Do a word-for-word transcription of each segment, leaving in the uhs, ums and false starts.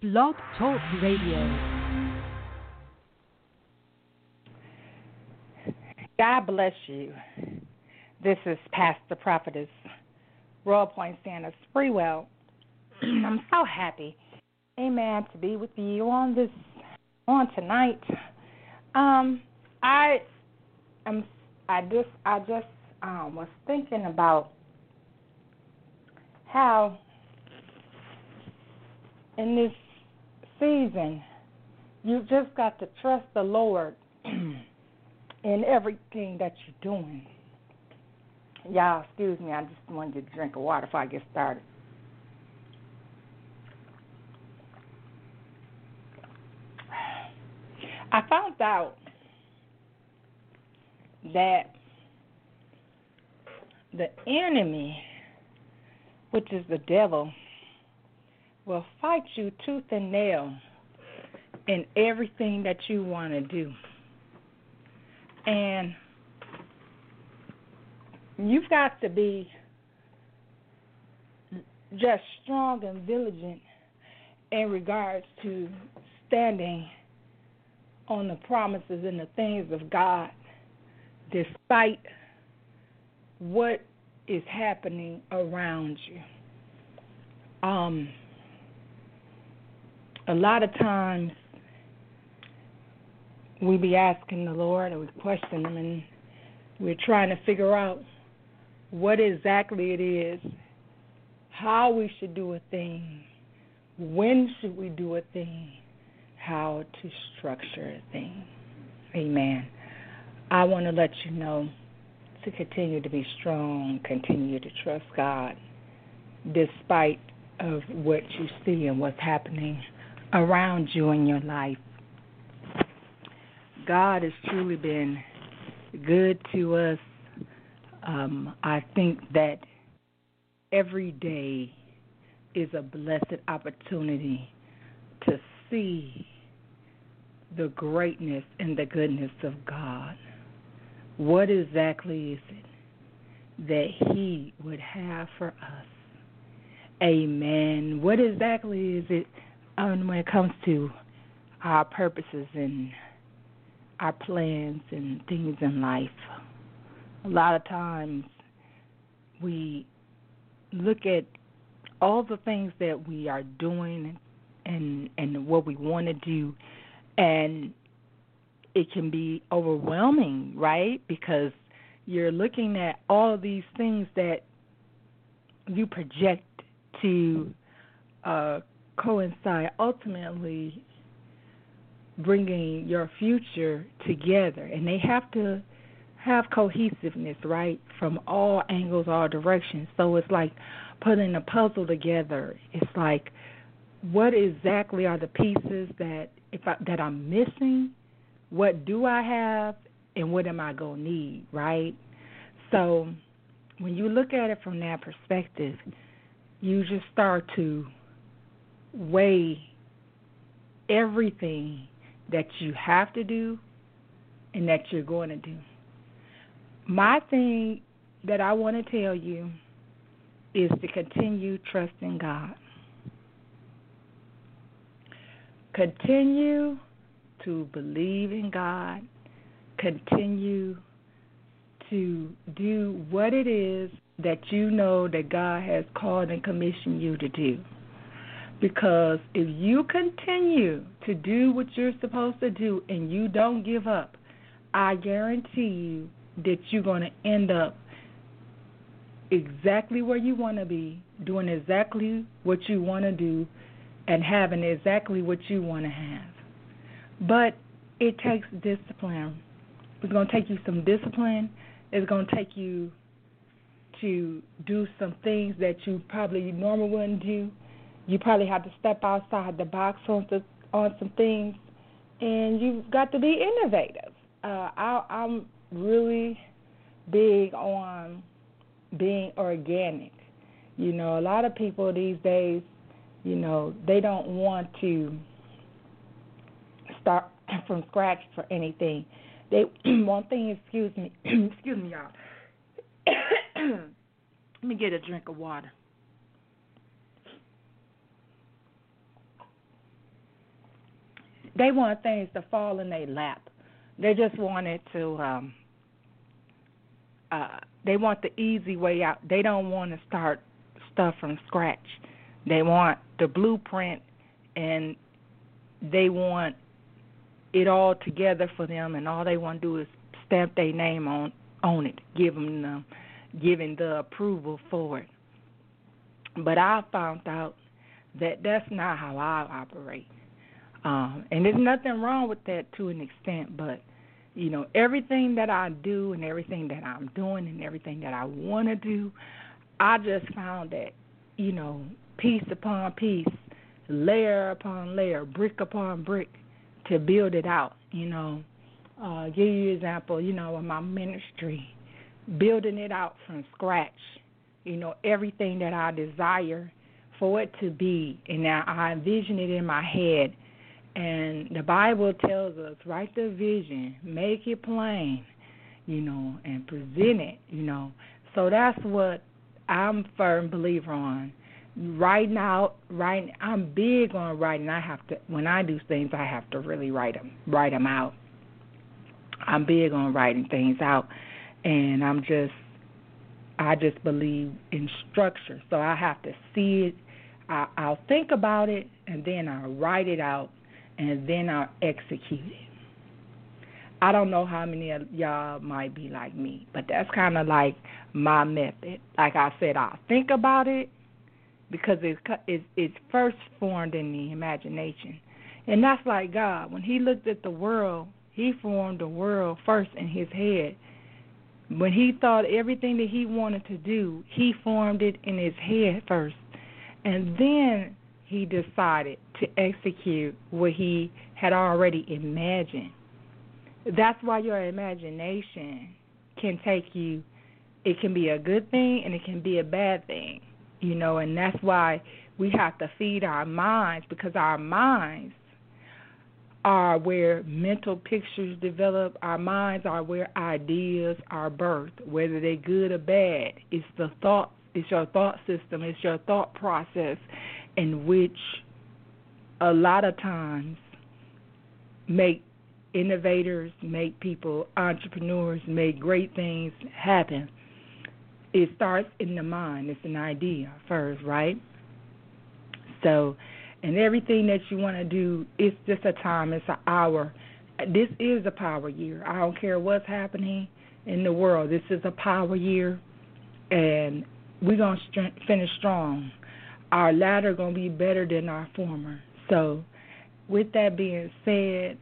Blog Talk Radio. God bless you. This is Pastor Prophetess Royal Point Sanders Freewell. I'm so happy, amen, to be with you on this on tonight. Um, I am. I just. I just um, was thinking about how in this season you just got to trust the Lord in everything that you're doing. Y'all, excuse me, I just wanted to drink of water before I get started. I found out that the enemy, which is the devil, will fight you tooth and nail in everything that you want to do. And you've got to be just strong and vigilant in regards to standing on the promises and the things of God despite what is happening around you. Um, a lot of times we be asking the Lord and we question Him and we're trying to figure out what exactly it is, how we should do a thing, when should we do a thing, how to structure a thing. Amen. I want to let you know to continue to be strong, continue to trust God, despite of what you see and what's happening around you in your life. God has truly been good to us. Um, I think that every day is a blessed opportunity to see the greatness and the goodness of God. What exactly is it that He would have for us? Amen. What exactly is it um, when it comes to our purposes and our plans and things in life? A lot of times we look at all the things that we are doing and and what we want to do, and it can be overwhelming, right? Because you're looking at all of these things that you project to uh, coincide, ultimately bringing your future together. And they have to have cohesiveness, right, from all angles, all directions. So it's like putting a puzzle together. It's like, what exactly are the pieces that if I, that I'm missing? What do I have, and what am I going to need, right? So when you look at it from that perspective, you just start to weigh everything that you have to do and that you're going to do. My thing that I want to tell you is to continue trusting God. Continue to believe in God. Continue to do what it is that you know that God has called and commissioned you to do. Because if you continue to do what you're supposed to do and you don't give up, I guarantee you that you're going to end up exactly where you want to be, doing exactly what you want to do, and having exactly what you want to have. But it takes discipline. It's going to take you some discipline. It's going to take you to do some things that you probably normally wouldn't do. You probably have to step outside the box on, the, on some things, and you've got to be innovative. Uh, I, I'm really big on being organic. You know, a lot of people these days, you know, they don't want to start from scratch for anything. They one thing, excuse me, excuse me, y'all. Let me get a drink of water. they want things to fall in their lap. They just want it to. Um, uh, they want the easy way out. They don't want to start stuff from scratch. They want the blueprint, and they want it all together for them, and all they want to do is stamp their name on on it, give them the, giving the approval for it. But I found out that that's not how I operate, um, and there's nothing wrong with that to an extent. But you know, everything that I do and everything that I'm doing and everything that I want to do, I just found that, you know, piece upon piece, layer upon layer, brick upon brick, to build it out, you know. Uh, give you an example, you know, in my ministry, building it out from scratch, you know, everything that I desire for it to be, and now I envision it in my head. And the Bible tells us, write the vision, make it plain, you know, and present it, you know. So that's what I'm a firm believer on. Writing out, writing. I'm big on writing. I have to, when I do things, I have to really write them, write them out. I'm big on writing things out, and I'm just, I just believe in structure. So I have to see it. I, I'll think about it, and then I'll write it out, and then I'll execute it. I don't know how many of y'all might be like me, but that's kind of like my method. Like I said, I'll think about it, because it's, it's, it's first formed in the imagination. And that's like God. When he looked at the world, he formed the world first in his head. When he thought everything that he wanted to do, he formed it in his head first. And then he decided to execute what he had already imagined. That's why your imagination can take you, it can be a good thing and it can be a bad thing, you know, and that's why we have to feed our minds, because our minds are where mental pictures develop. Our minds are where ideas are birthed, whether they're good or bad. It's the thought, it's your thought system, it's your thought process, in which a lot of times make innovators, make people, entrepreneurs, make great things happen. It starts in the mind. It's an idea first, right? So, and everything that you want to do, it's just a time, it's an hour. This is a power year. I don't care what's happening in the world. This is a power year, and we're going to st- finish strong. Our latter going to be better than our former. So, with that being said,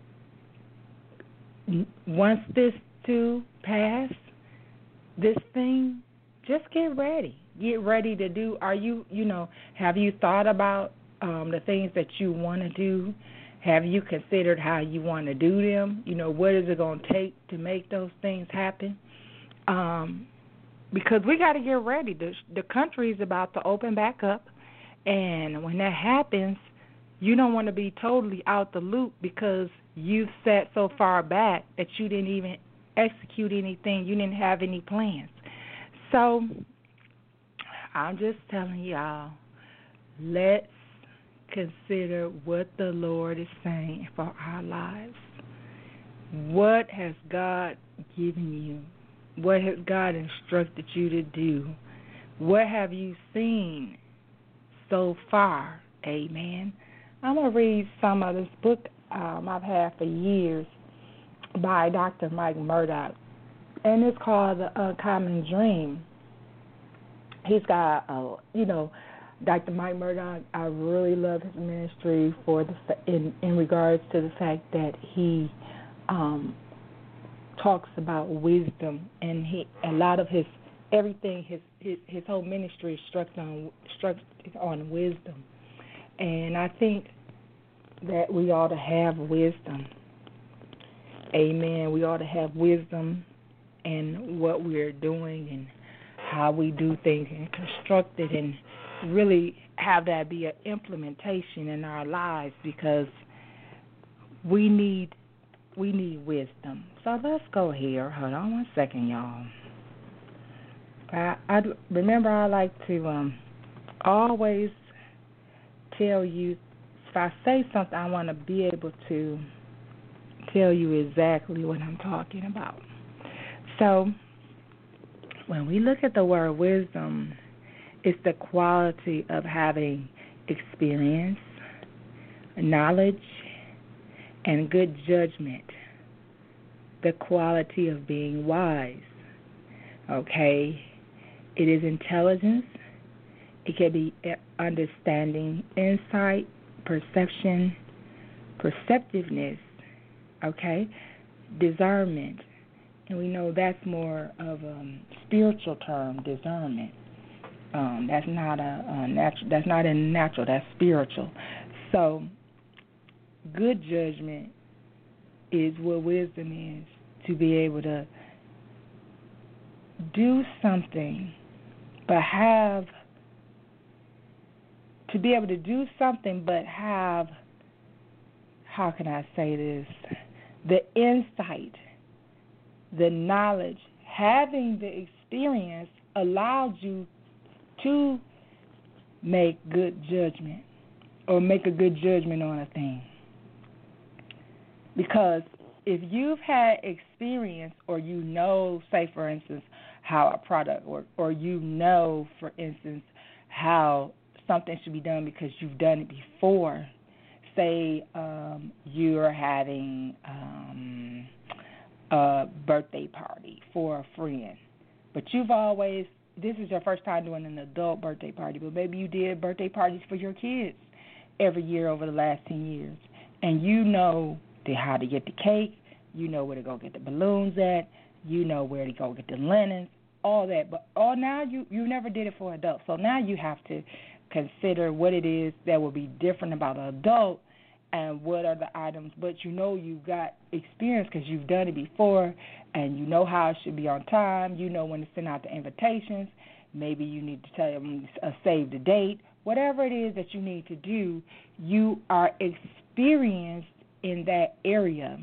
once this too pass, this thing, just get ready. Get ready to do. Are you, you know, have you thought about um, the things that you want to do? Have you considered how you want to do them? You know, what is it going to take to make those things happen? Um, because we got to get ready. The, the country is about to open back up, and when that happens, you don't want to be totally out the loop because you've sat so far back that you didn't even execute anything. You didn't have any plans. So I'm just telling y'all, let's consider what the Lord is saying for our lives. What has God given you? What has God instructed you to do? What have you seen so far? Amen. I'm going to read some of this book um, I've had for years by Doctor Mike Murdock, and it's called The Uncommon Dream. He's got, uh, you know, Doctor Mike Murdock, I really love his ministry for the in, in regards to the fact that he um, talks about wisdom, and he a lot of his everything his his, his whole ministry is structured on structured on wisdom, and I think that we ought to have wisdom. Amen. We ought to have wisdom in what we're doing and how we do things, and construct it, and really have that be an implementation in our lives, because we need we need wisdom. So let's go here. Hold on one second, y'all. I, I remember I like to um, always tell you if I say something, I want to be able to tell you exactly what I'm talking about. So, when we look at the word wisdom, it's the quality of having experience, knowledge, and good judgment. The quality of being wise. Okay? It is intelligence. It can be understanding, insight, perception, perceptiveness, okay, discernment. And we know that's more of a spiritual term, discernment. Um, that's not a, a natural. That's not a natural. That's spiritual. So, good judgment is what wisdom is, to be able to do something, but have to be able to do something, but have, how can I say this, the insight, the knowledge, having the experience allows you to make good judgment or make a good judgment on a thing. Because if you've had experience, or you know, say for instance, how a product works, or you know, for instance, how something should be done because you've done it before. Say um, you're having um, a birthday party for a friend, but you've always, this is your first time doing an adult birthday party, but maybe you did birthday parties for your kids every year over the last ten years, and you know the, how to get the cake, you know where to go get the balloons at, you know where to go get the linens, all that. But all now you, you never did it for adults, so now you have to consider what it is that will be different about an adult and what are the items. But you know you've got experience because you've done it before, and you know how it should be on time. You know when to send out the invitations. Maybe you need to tell them uh, save the date. Whatever it is that you need to do, you are experienced in that area.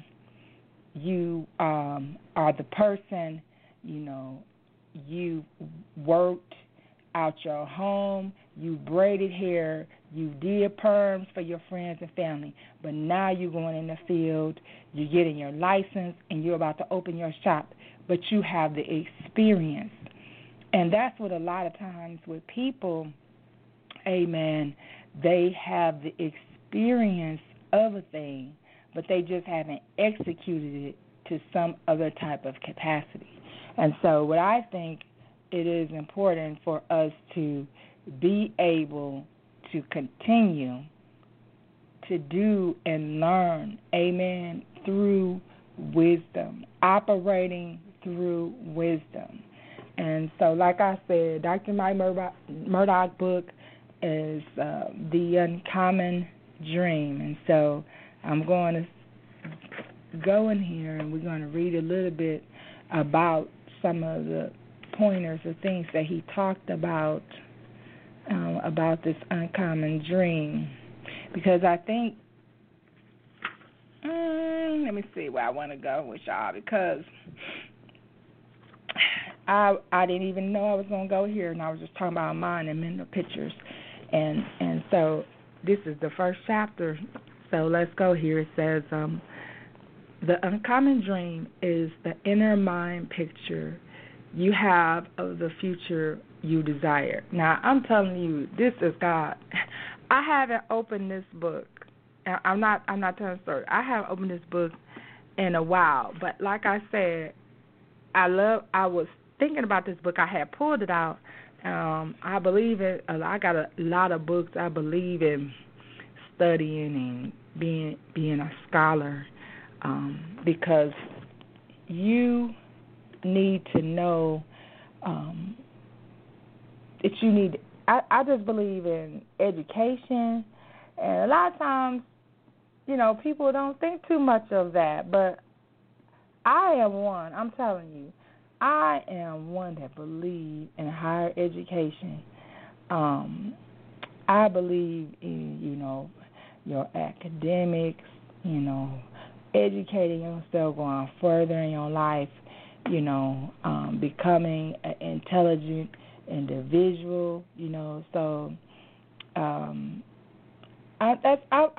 You um, are the person, you know, you worked out your home, you braided hair, you did perms for your friends and family, but now you're going in the field, you're getting your license, and you're about to open your shop, but you have the experience. And that's what a lot of times with people, amen, they have the experience of a thing, but they just haven't executed it to some other type of capacity. And so what I think it is important for us to be able to continue to do and learn, amen, through wisdom, operating through wisdom. And so, like I said, Doctor Mike Murdock, Murdock book is uh, The Uncommon Dream. And so I'm going to go in here and we're going to read a little bit about some of the pointers or things that he talked about um, about this uncommon dream, because I think um, let me see where I want to go with y'all, because I I didn't even know I was going to go here, and I was just talking about mine and mental pictures, and and so this is the first chapter. So let's go here. It says um, the uncommon dream is the inner mind picture you have of the future you desire. Now, I'm telling you, this is God. I haven't opened this book. I'm not I'm not telling a story. I haven't opened this book in a while. But like I said, I love I was thinking about this book. I had pulled it out. Um, I believe it. I got a lot of books. I believe in studying and being being a scholar, um, because you need to know um, that you need. I, I just believe in education, and a lot of times, you know, people don't think too much of that. But I am one. I'm telling you, I am one that believes in higher education. Um, I believe in, you know, your academics, you know, educating yourself, going further in your life, you know, um, becoming an intelligent individual, you know. So um, I, that's, I, I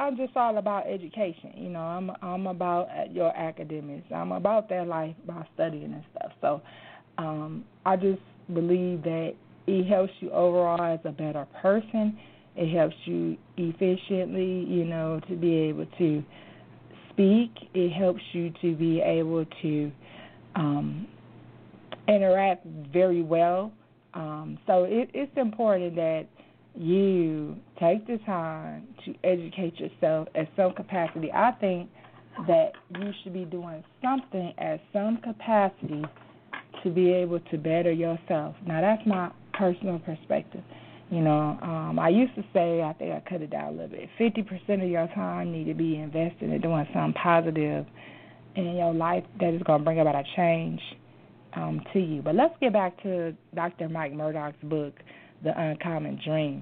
I'm just all about education. You know, I'm I'm about your academics. I'm about that life by studying and stuff. So um, I just believe that it helps you overall as a better person. It helps you efficiently, you know, to be able to speak. It helps you to be able to um, interact very well. Um, so it, it's important that you take the time to educate yourself at some capacity. I think that you should be doing something at some capacity to be able to better yourself. Now, that's my personal perspective. You know, um, I used to say, I think I cut it down a little bit, fifty percent of your time need to be invested in doing something positive in your life that is going to bring about a change um, to you. But let's get back to Doctor Mike Murdock's book, The Uncommon Dream.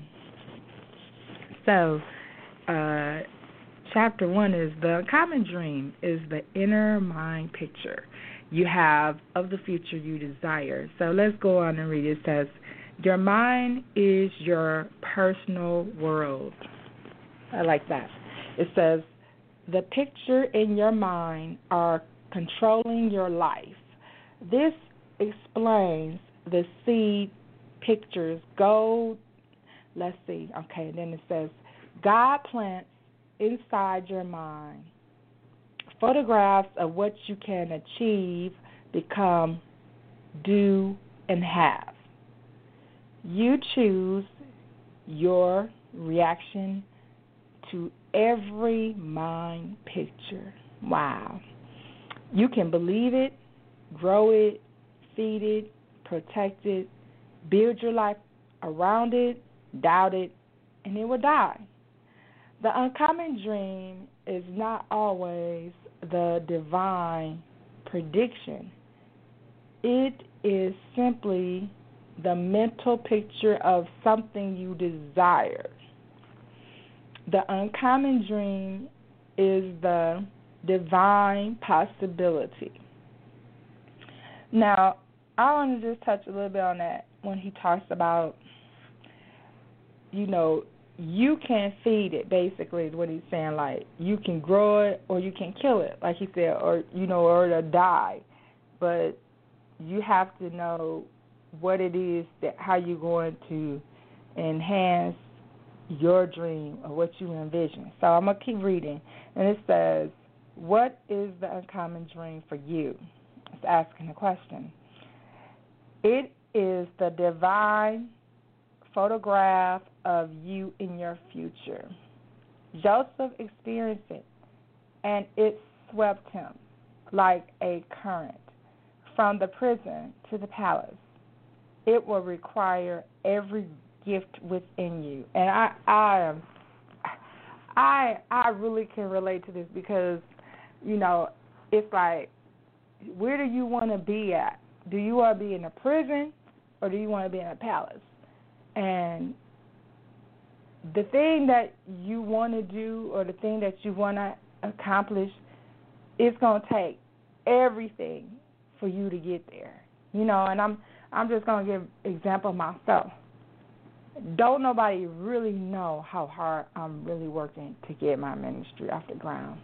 So, uh, chapter one is the uncommon dream is the inner mind picture you have of the future you desire. So let's go on and read it. It says, your mind is your personal world. I like that. It says, the picture in your mind are controlling your life. This explains the seed pictures go, let's see, okay, then it says, God plants inside your mind photographs of what you can achieve, become, do, and have. You choose your reaction to every mind picture. Wow. You can believe it, grow it, feed it, protect it, build your life around it, doubt it, and it will die. The uncommon dream is not always the divine prediction. It is simply the mental picture of something you desire. The uncommon dream is the divine possibility. Now, I want to just touch a little bit on that when he talks about, you know, you can feed it, basically, is what he's saying. Like, you can grow it or you can kill it, like he said, or, you know, or it'll die. But you have to know what it is, that how you're going to enhance your dream or what you envision. So I'm going to keep reading. And it says, what is the uncommon dream for you? It's asking a question. It is the divine photograph of you in your future. Joseph experienced it, and it swept him like a current from the prison to the palace. It will require every gift within you. And I I am I I really can relate to this because, you know, it's like, where do you want to be at? Do you want to be in a prison or do you want to be in a palace? And the thing that you want to do or the thing that you want to accomplish, it's going to take everything for you to get there. You know, and I'm I'm just going to give an example of myself. Don't nobody really know how hard I'm really working to get my ministry off the ground.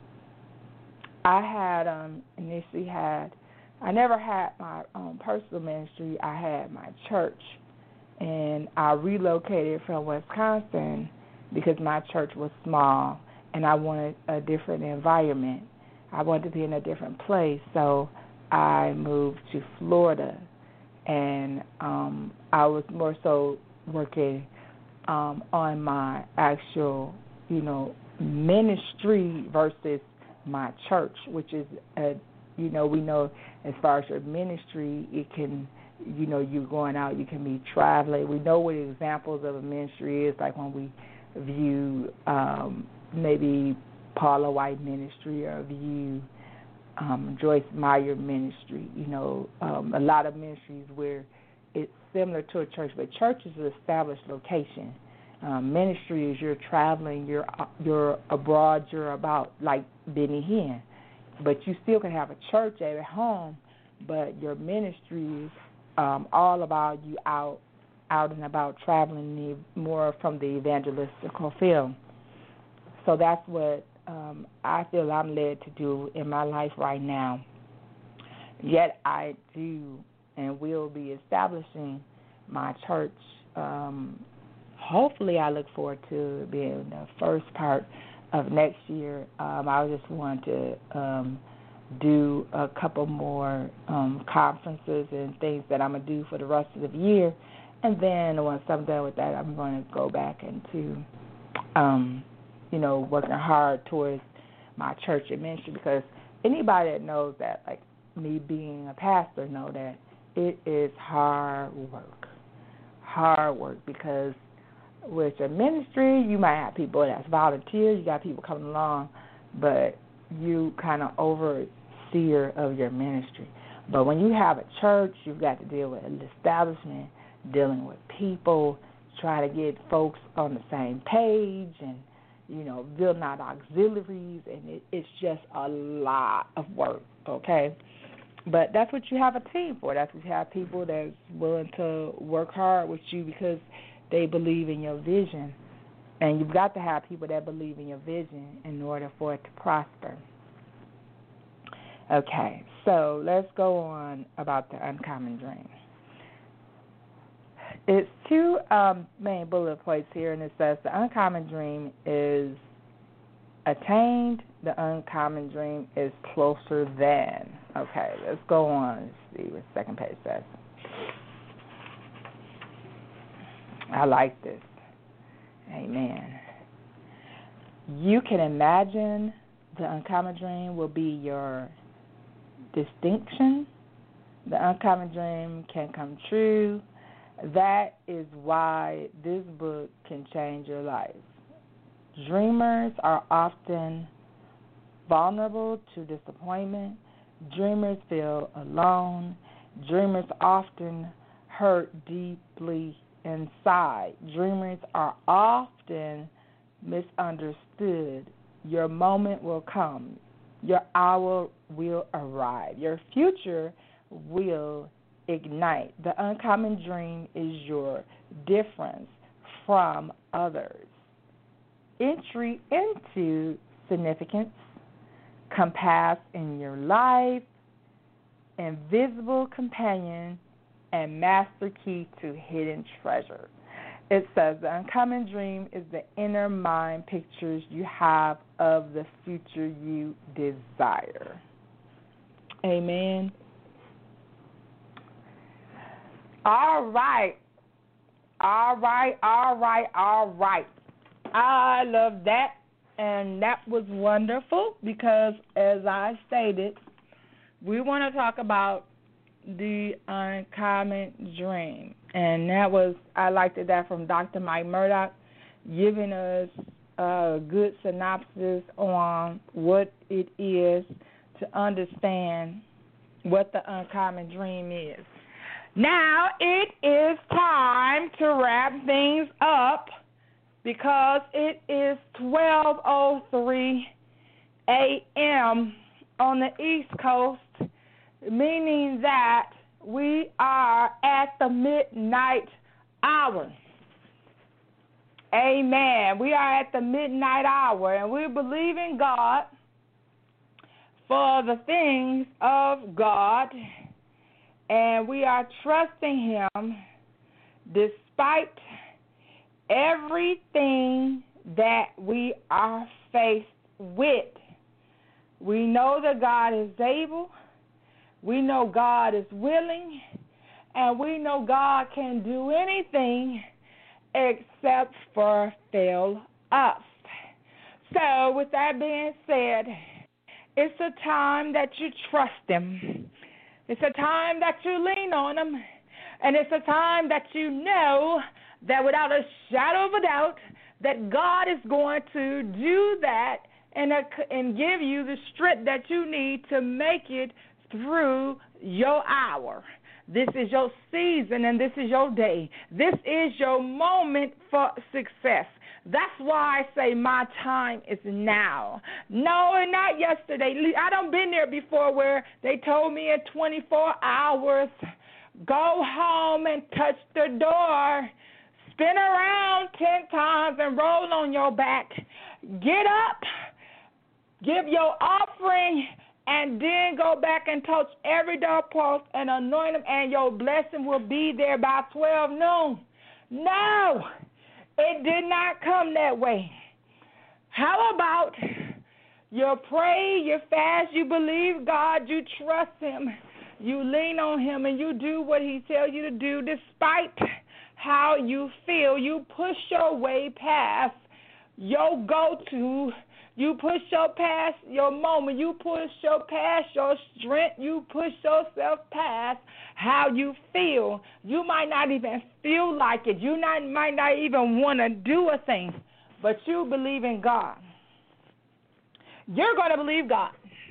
I had um, initially had, I never had my own personal ministry. I had my church. And I relocated from Wisconsin because my church was small and I wanted a different environment. I wanted to be in a different place. So I moved to Florida, and um, I was more so working um, on my actual, you know, ministry versus my church, which is, a, you know, we know as far as your ministry, it can, you know, you're going out, you can be traveling. We know what examples of a ministry is, like when we view um, maybe Paula White ministry or view um, Joyce Meyer ministry, you know, um, a lot of ministries where it's similar to a church, but church is an established location. Um, ministry is you're traveling, you're you're abroad, you're about, like Benny Hinn. But you still can have a church at home, but your ministry is um, all about you out out and about traveling, the, more from the evangelistical field. So that's what um, I feel I'm led to do in my life right now. Yet I do and will be establishing my church. Um, hopefully, I look forward to being the first part of next year. Um, I just want to um, do a couple more um, conferences and things that I'm going to do for the rest of the year. And then once I'm done with that, I'm going to go back into, um, you know, working hard towards my church and ministry, because anybody that knows that, like me being a pastor, know that it is hard work. Hard work, because with your ministry, you might have people that's volunteers, you got people coming along, but you kind of overseer of your ministry. But when you have a church, you've got to deal with an establishment, dealing with people, try to get folks on the same page, and, you know, building out auxiliaries, and it, it's just a lot of work, okay? But that's what you have a team for. That's what you have people that's willing to work hard with you because they believe in your vision. And you've got to have people that believe in your vision in order for it to prosper. Okay, so let's go on about the uncommon dream. It's two um, main bullet points here, and it says the uncommon dream is attained, the uncommon dream is closer than. Okay, let's go on and see what the second page says. I like this. Amen. You can imagine the uncommon dream will be your distinction. The uncommon dream can come true. That is why this book can change your life. Dreamers are often vulnerable to disappointment. Dreamers feel alone. Dreamers often hurt deeply inside. Dreamers are often misunderstood. Your moment will come. Your hour will arrive. Your future will ignite. The uncommon dream is your difference from others. Entry into significance, compass in your life, invisible companion, and master key to hidden treasure. It says the uncommon dream is the inner mind pictures you have of the future you desire. Amen. All right. All right, all right, all right. I love that. And that was wonderful because, as I stated, we want to talk about the uncommon dream. And that was, I liked it that from Doctor Mike Murdock, giving us a good synopsis on what it is to understand what the uncommon dream is. Now it is time to wrap things up because it is twelve oh three a.m. on the East Coast, meaning that we are at the midnight hour. Amen. We are at the midnight hour, and we believe in God for the things of God, and we are trusting Him despite everything that we are faced with. We know that God is able. We know God is willing, and we know God can do anything except for fail us. So with that being said, it's a time that you trust Him. It's a time that you lean on Him, and it's a time that you know that without a shadow of a doubt that God is going to do that and, uh, and give you the strength that you need to make it through your hour. This is your season and this is your day. This is your moment for success. That's why I say my time is now. No, and not yesterday. I done been there before where they told me in twenty-four hours, go home and touch the door. spin around ten times and roll on your back. Get up, give your offering, and then go back and touch every doorpost and anoint them, and your blessing will be there by twelve noon. No, it did not come that way. How about you pray, you fast, you believe God, you trust Him, you lean on Him, and you do what He tells you to do despite how you feel. You push your way past your go-to. You push your past your moment. You push your past your strength. You push yourself past how you feel. You might not even feel like it. You not, might not even want to do a thing, but you believe in God. You're going to believe God.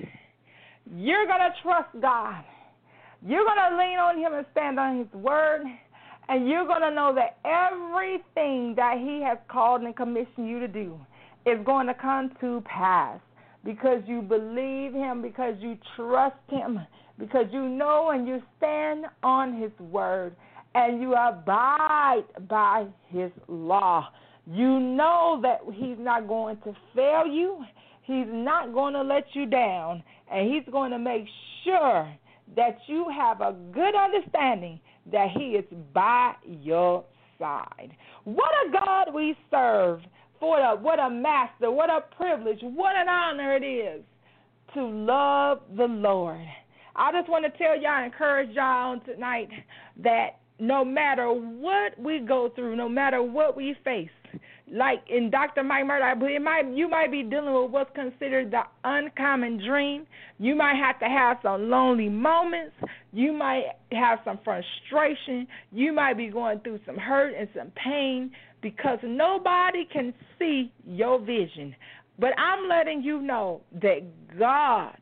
You're going to trust God. You're going to lean on Him and stand on His word, and you're going to know that everything that He has called and commissioned you to do is going to come to pass because you believe Him, because you trust Him, because you know and you stand on His word, and you abide by His law. You know that He's not going to fail you. He's not going to let you down, and He's going to make sure that you have a good understanding that He is by your side. What a God we serve. What a, what a master, what a privilege, what an honor it is to love the Lord. I just want to tell y'all, encourage y'all on tonight that no matter what we go through, no matter what we face, like in Doctor Mike Murdock, it might, you might be dealing with what's considered the uncommon dream. You might have to have some lonely moments. You might have some frustration. You might be going through some hurt and some pain, because nobody can see your vision. But I'm letting you know that God,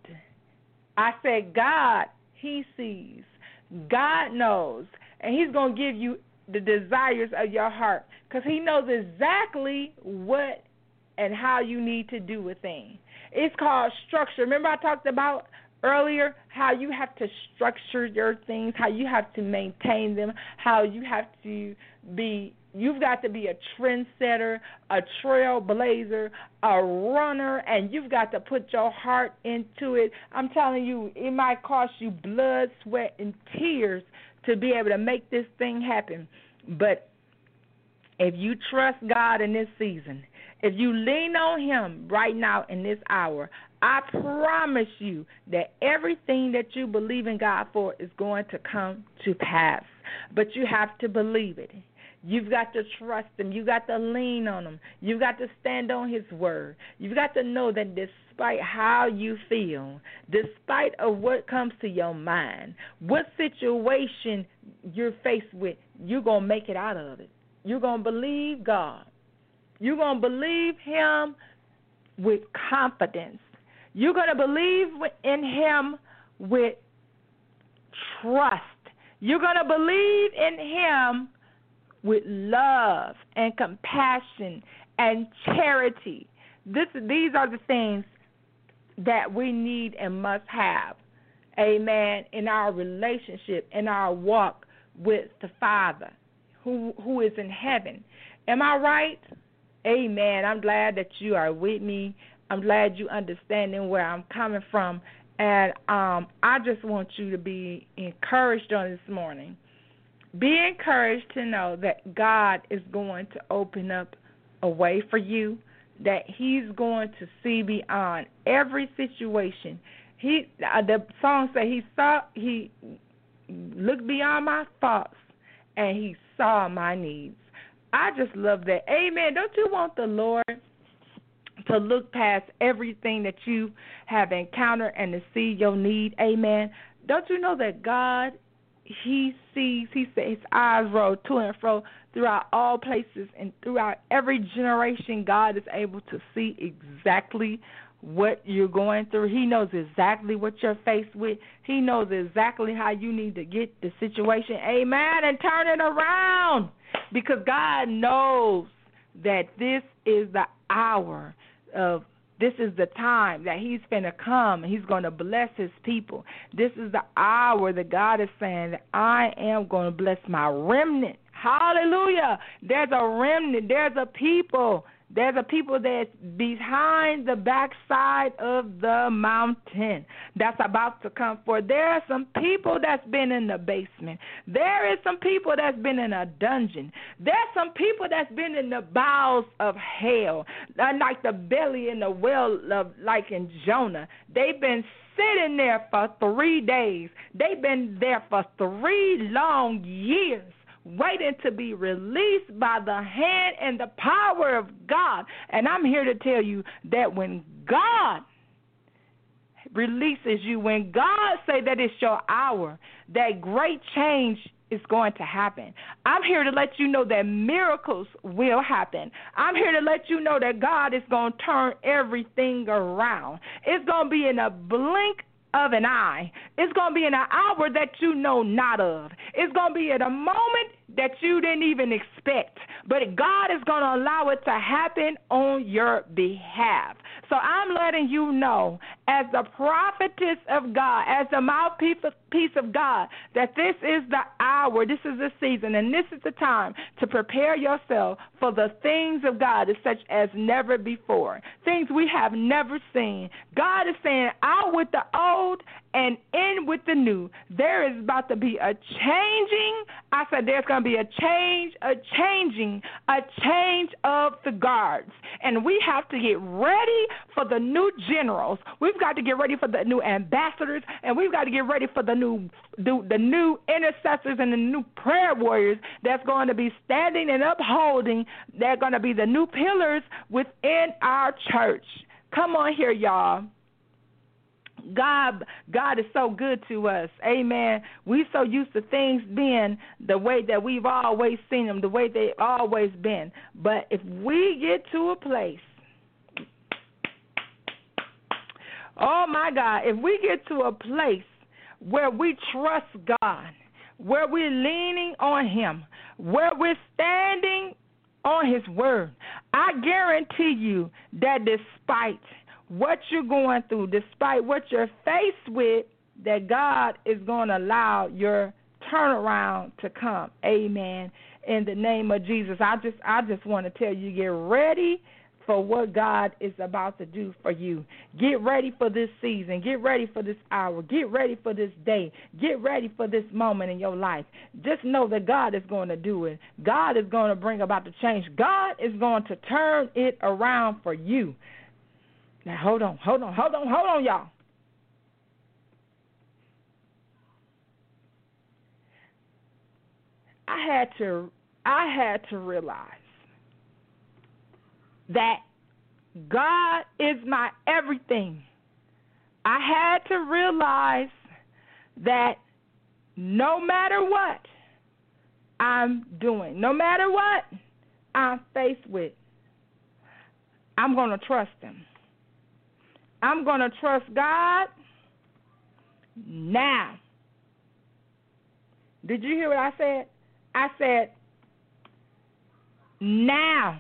I said God, He sees, God knows, and He's going to give you the desires of your heart, because He knows exactly what and how you need to do a thing. It's called structure. Remember I talked about earlier how you have to structure your things, how you have to maintain them, how you have to be, you've got to be a trendsetter, a trailblazer, a runner, and you've got to put your heart into it. I'm telling you, it might cost you blood, sweat, and tears to be able to make this thing happen. But if you trust God in this season, if you lean on Him right now in this hour, I promise you that everything that you believe in God for is going to come to pass. But you have to believe it. You've got to trust Him. You've got to lean on Him. You've got to stand on His word. You've got to know that despite how you feel, despite of what comes to your mind, what situation you're faced with, you're going to make it out of it. You're going to believe God. You're going to believe Him with confidence. You're going to believe in Him with trust. You're going to believe in Him with love and compassion and charity. This, these are the things that we need and must have, amen, in our relationship, in our walk with the Father who who is in heaven. Am I right? Amen. I'm glad that you are with me. I'm glad you understanding where I'm coming from. And um, I just want you to be encouraged on this morning. Be encouraged to know that God is going to open up a way for you, that He's going to see beyond every situation. He, uh, the song says He saw, He looked beyond my thoughts, and He saw my needs. I just love that. Amen. Don't you want the Lord to look past everything that you have encountered and to see your need? Amen. Don't you know that God, He sees, He said His eyes roll to and fro throughout all places and throughout every generation. God is able to see exactly what you're going through. He knows exactly what you're faced with. He knows exactly how you need to get the situation, amen, and turn it around, because God knows that this is the hour of This is the time that He's going to come and He's going to bless His people. This is the hour that God is saying that I am going to bless my remnant. Hallelujah. There's a remnant. There's a people. There's a people that's behind the backside of the mountain that's about to come forth. There are some people that's been in the basement. There is some people that's been in a dungeon. There's some people that's been in the bowels of hell, like the belly in the well of, like in Jonah. They've been sitting there for three days. They've been there for three long years, waiting to be released by the hand and the power of God. And I'm here to tell you that when God releases you, when God say that it's your hour, that great change is going to happen. I'm here to let you know that miracles will happen. I'm here to let you know that God is going to turn everything around. It's going to be in a blink of an eye. It's going to be in an hour that you know not of. It's going to be at a moment that you didn't even expect. But God is going to allow it to happen on your behalf. So I'm letting you know, as the prophetess of God, as the mouthpiece of God, that this is the hour, this is the season, and this is the time to prepare yourself for the things of God such as never before, things we have never seen. God is saying, out with the old and in with the new. There is about to be a changing. I said there's going to be a change, a changing, a change of the guards. And we have to get ready for the new generals. We've got to get ready for the new ambassadors, and we've got to get ready for the new the, the new intercessors and the new prayer warriors that's going to be standing and upholding. They're going to be the new pillars within our church. Come on here, y'all. God, God is so good to us. Amen. We so used to things being the way that we've always seen them, the way they've always been. But if we get to a place, oh my God, if we get to a place where we trust God, where we're leaning on Him, where we're standing on His word, I guarantee you that despite what you're going through, despite what you're faced with, that God is going to allow your turnaround to come. Amen. In the name of Jesus, I just I just want to tell you, get ready for what God is about to do for you. Get ready for this season. Get ready for this hour. Get ready for this day. Get ready for this moment in your life. Just know that God is going to do it. God is going to bring about the change. God is going to turn it around for you. Now, hold on, hold on, hold on, hold on, y'all. I had to, I had to realize that God is my everything. I had to realize that no matter what I'm doing, no matter what I'm faced with, I'm going to trust Him. I'm going to trust God now. Did you hear what I said? I said, now.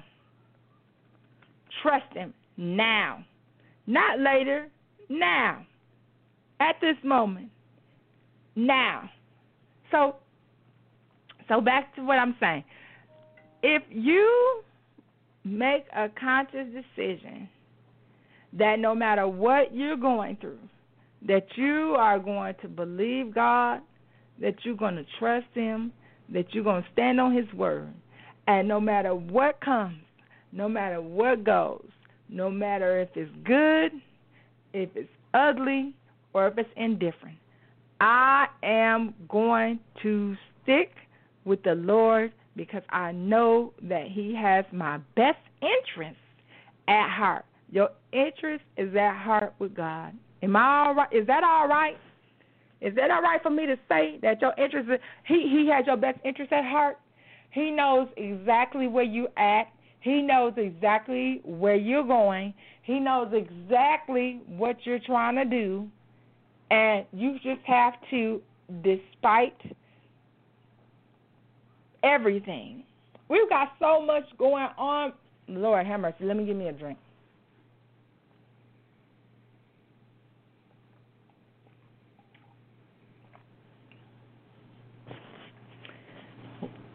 Trust Him now. Not later, now. At this moment, now. So, so back to what I'm saying. If you make a conscious decision that no matter what you're going through, that you are going to believe God, that you're going to trust Him, that you're going to stand on His word, and no matter what comes, no matter what goes, no matter if it's good, if it's ugly, or if it's indifferent, I am going to stick with the Lord because I know that He has my best interests at heart. Your interest is at heart with God. Am I all right? Is that all right? Is that all right for me to say that your interest is, he, he has your best interest at heart? He knows exactly where you at. He knows exactly where you're going. He knows exactly what you're trying to do. And you just have to, despite everything. We've got so much going on. Lord have mercy. Let me give me a drink.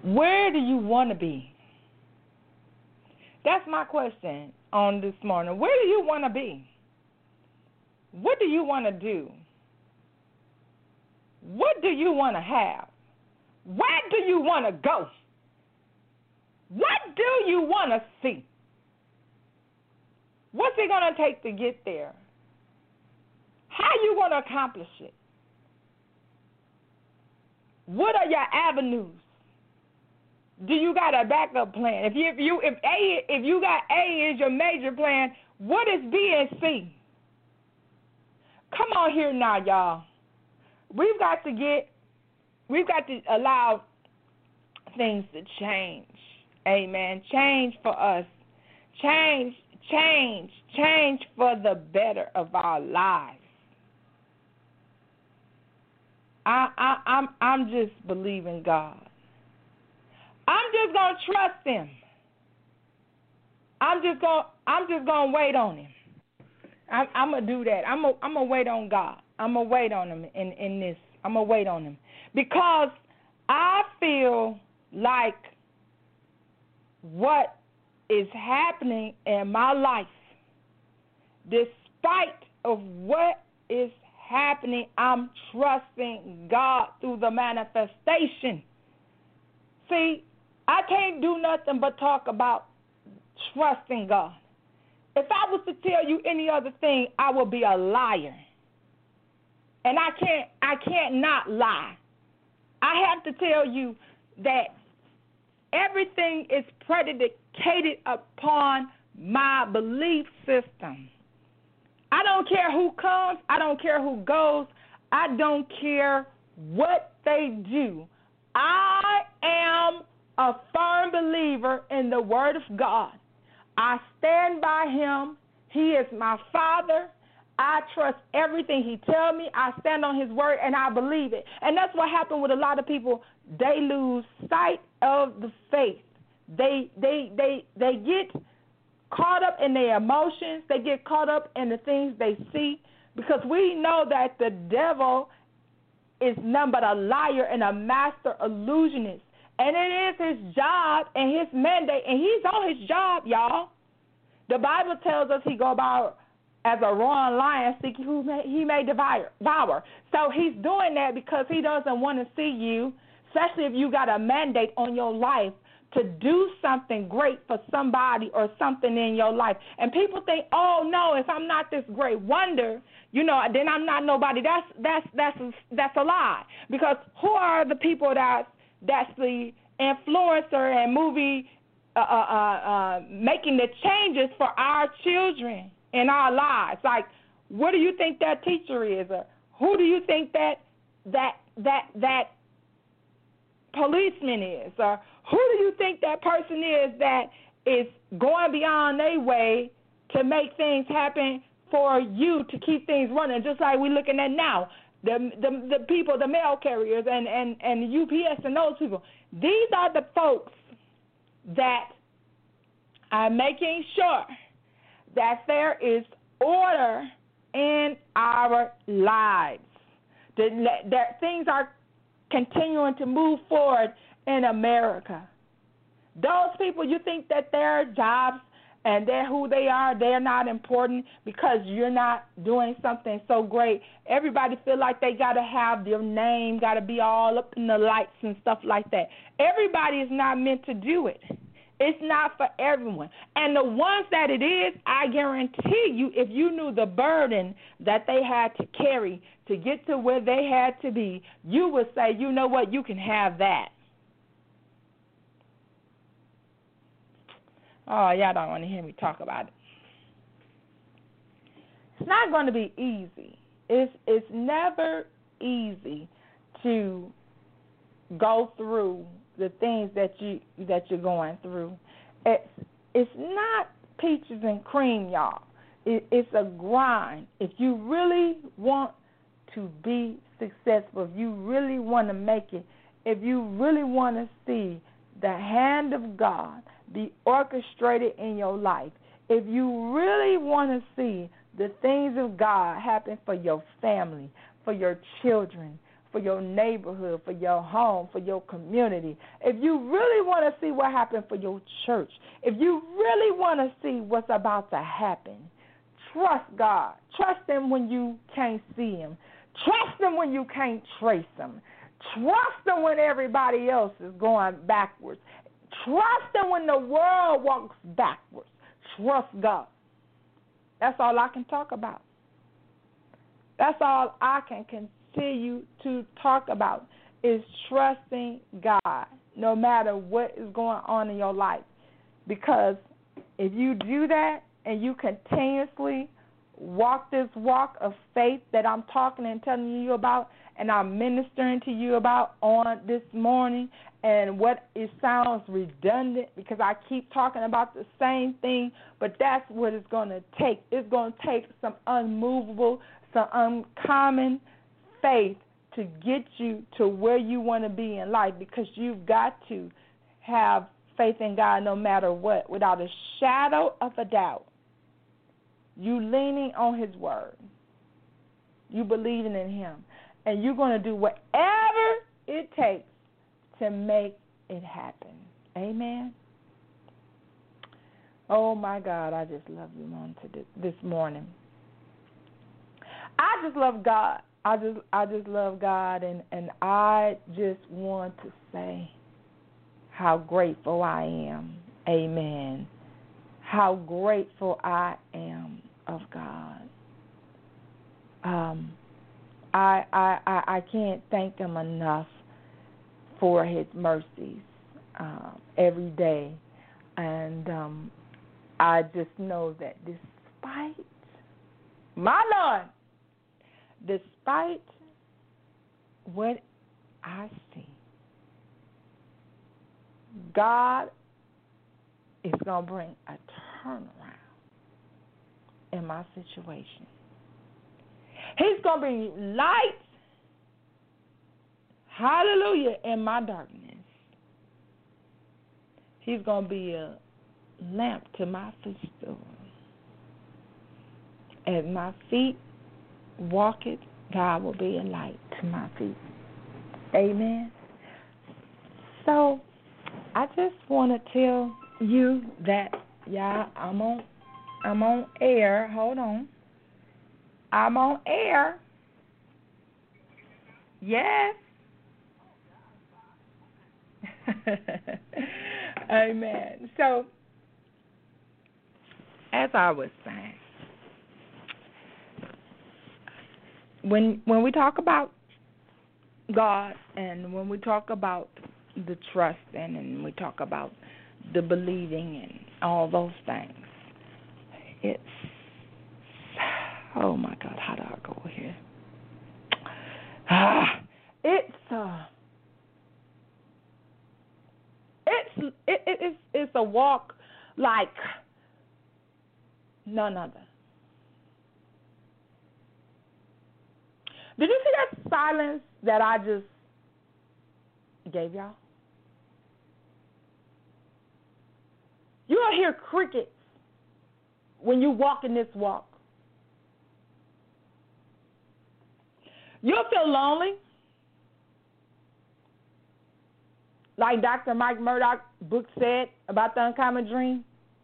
Where do you want to be? That's my question on this morning. Where do you want to be? What do you want to do? What do you want to have? Where do you want to go? What do you want to see? What's it going to take to get there? How are you going to accomplish it? What are your avenues? Do you got a backup plan? If you if you if A if you got A is your major plan, what is B and C? Come on here now, y'all. We've got to get we've got to allow things to change. Amen. Change for us. Change, change, change for the better of our lives. I I I'm I'm just believing God. I'm just gonna trust Him. I'm just gonna I'm just gonna wait on Him. I'm, I'm gonna do that. I'm gonna I'm gonna wait on God. I'm gonna wait on Him in in this. I'm gonna wait on Him because I feel like what is happening in my life, despite of what is happening, I'm trusting God through the manifestation. See, I can't do nothing but talk about trusting God. If I was to tell you any other thing, I would be a liar. And I can't I can't not lie. I have to tell you that everything is predicated upon my belief system. I don't care who comes. I don't care who goes. I don't care what they do. I am a firm believer in the Word of God. I stand by Him. He is my Father. I trust everything He tells me. I stand on His Word, and I believe it. And that's what happened with a lot of people. They lose sight of the faith. They they they they get caught up in their emotions. They get caught up in the things they see, because we know that the devil is none but a liar and a master illusionist. And it is his job and his mandate, and he's on his job, y'all. The Bible tells us he go about as a roaring lion seeking who may, he may devour. So he's doing that because he doesn't want to see you, especially if you got a mandate on your life to do something great for somebody or something in your life. And people think, oh, no, if I'm not this great wonder, you know, then I'm not nobody. That's that's that's that's a lie. Because who are the people that that's the influencer and movie uh, uh, uh, making the changes for our children in our lives? Like, what do you think that teacher is? Or who do you think that that that that policeman is? Or who do you think that person is that is going beyond their way to make things happen for you, to keep things running, just like we're looking at now? The, the the people, the mail carriers and, and, and the U P S and those people. These are the folks that are making sure that there is order in our lives, that, that things are continuing to move forward in America. Those people, you think that their jobs and they're who they are, they're not important because you're not doing something so great. Everybody feel like they got to have their name, got to be all up in the lights and stuff like that. Everybody is not meant to do it. It's not for everyone. And the ones that it is, I guarantee you, if you knew the burden that they had to carry to get to where they had to be, you would say, you know what, you can have that. Oh, y'all don't want to hear me talk about it. It's not going to be easy. It's it's never easy to go through the things that you that you're going through. It's it's not peaches and cream, y'all. It, it's a grind. If you really want to be successful, if you really want to make it, if you really want to see the hand of God be orchestrated in your life, if you really want to see the things of God happen for your family, for your children, for your neighborhood, for your home, for your community, if you really want to see what happened for your church, if you really want to see what's about to happen, trust God. Trust Him when you can't see Him. Trust Him when you can't trace Him. Trust Him when everybody else is going backwards. Trust Him when the world walks backwards. Trust God. That's all I can talk about. That's all I can continue to talk about is trusting God no matter what is going on in your life. Because if you do that and you continuously walk this walk of faith that I'm talking and telling you about and I'm ministering to you about on this morning, and what it sounds redundant because I keep talking about the same thing, but that's what it's going to take. It's going to take some unmovable, some uncommon faith to get you to where you want to be in life, because you've got to have faith in God no matter what, without a shadow of a doubt. You leaning on His word. You believing in Him. And you're going to do whatever it takes to make it happen. Amen. Oh, my God, I just love you on to this morning. I just love God. I just I just love God, and, and I just want to say how grateful I am. Amen. How grateful I am of God. Um, I I I, I can't thank Him enough for His mercies um, every day. And um, I just know that despite, my Lord, despite what I see, God is going to bring a turnaround in my situation. He's going to bring light, hallelujah, in my darkness. He's going to be a lamp to my footstool. As my feet walk it, God will be a light to my feet. Amen. So I just want to tell you that, yeah, I'm on, I'm on air. Hold on. I'm on air. Yes. Amen. So, as I was saying, when when we talk about God and when we talk about the trusting and we talk about the believing and all those things, it's, oh my God, how do I go here? Ah, it's uh, it's it, it, it's it's a walk like none other. Did you see that silence that I just gave y'all? You don't hear crickets when you walk in this walk. You'll feel lonely, like Doctor Mike Murdoch's book said about the uncommon dream.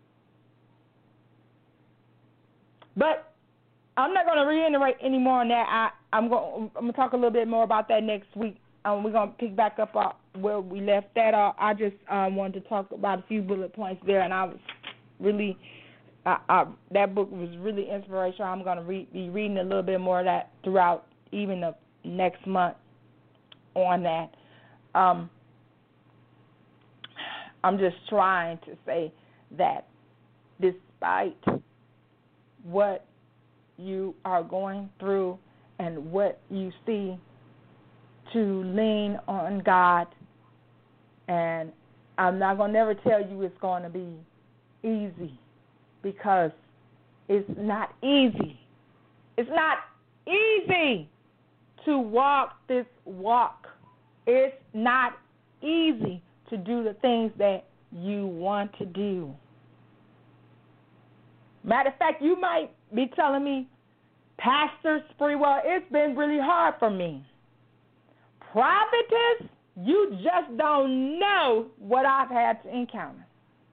But I'm not going to reiterate any more on that. I, I'm going I'm going to talk a little bit more about that next week. Um, we're going to pick back up uh, where we left that. Uh, I just um, wanted to talk about a few bullet points there, and I was really, uh, uh, that book was really inspirational. I'm going to re- be reading a little bit more of that throughout even the next month on that. Um, I'm just trying to say that despite what you are going through and what you see, to lean on God. And I'm not going to never tell you it's going to be easy, because it's not easy. It's not easy to walk this walk. It's not easy to do the things that you want to do. Matter of fact, you might be telling me, Pastor Sprewell, it's been really hard for me. prophetess, you just don't know what I've had to encounter.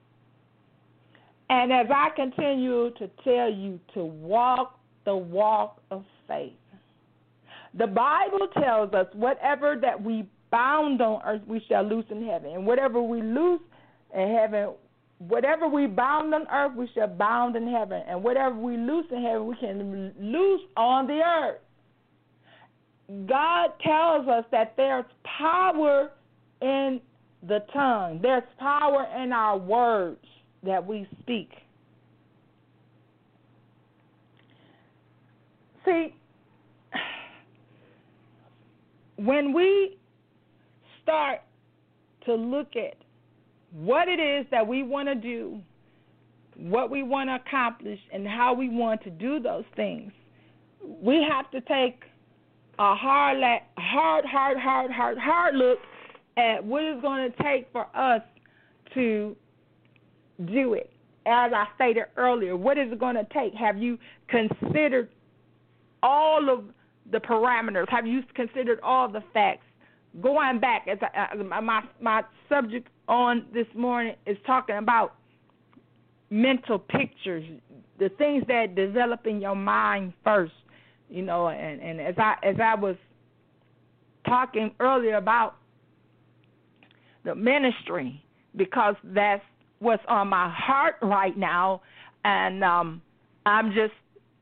And as I continue to tell you to walk the walk of faith, the Bible tells us whatever that we bound on earth, we shall loose in heaven. And whatever we loose in heaven, whatever we bound on earth, we shall bound in heaven. And whatever we loose in heaven, we can loose on the earth. God tells us that there's power in the tongue. There's power in our words that we speak. See, when we start to look at what it is that we want to do, what we want to accomplish, and how we want to do those things, we have to take a hard, hard, hard, hard, hard, hard look at what it's going to take for us to do it. As I stated earlier, what is it going to take? Have you considered all of the parameters? Have you considered all the facts? Going back, as I, my my subject on this morning is talking about mental pictures, the things that develop in your mind first. You know, and, and as I as I was talking earlier about the ministry, because that's what's on my heart right now, and um, I'm just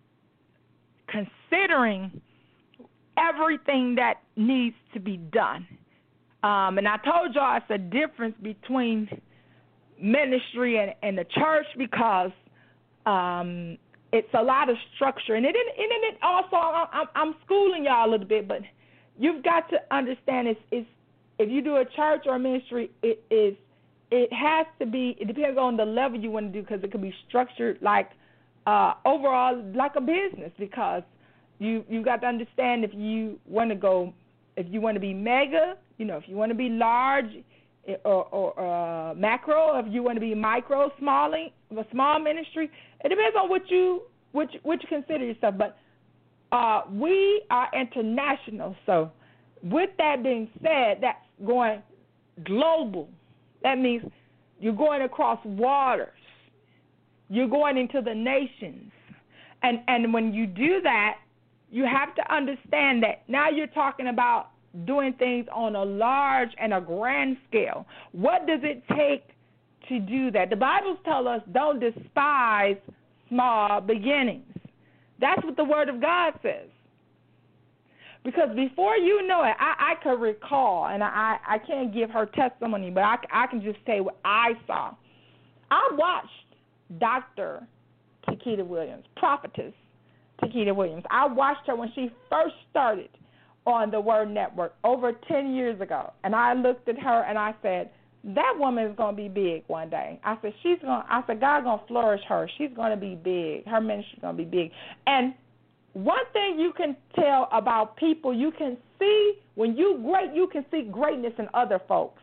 considering everything that needs to be done. Um, and I told y'all it's a difference between ministry and, and the church, because um, it's a lot of structure. And it, and it also, I'm, I'm schooling y'all a little bit, but you've got to understand it's, it's, if you do a church or a ministry, it is it has to be, it depends on the level you want to do, because it could be structured like uh, overall like a business, because you you got to understand if you want to go, if you want to be mega, you know, if you want to be large or, or uh, macro, if you want to be micro, small, a small ministry, it depends on what you what you, what you consider yourself. But uh, we are international, so with that being said, that's going global. That means you're going across waters. You're going into the nations. And and when you do that, you have to understand that now you're talking about doing things on a large and a grand scale. What does it take to do that? The Bible tells us don't despise small beginnings. That's what the Word of God says. Because before you know it, I, I could recall, and I, I can't give her testimony, but I, I can just say what I saw. I watched Doctor Takeda Williams, prophetess Takeda Williams. I watched her when she first started on the Word Network over ten years ago, and I looked at her and I said, that woman is going to be big one day. I said, she's going. I said, God's going to flourish her. She's going to be big. Her ministry's going to be big. And one thing you can tell about people, you can see when you great, you can see greatness in other folks.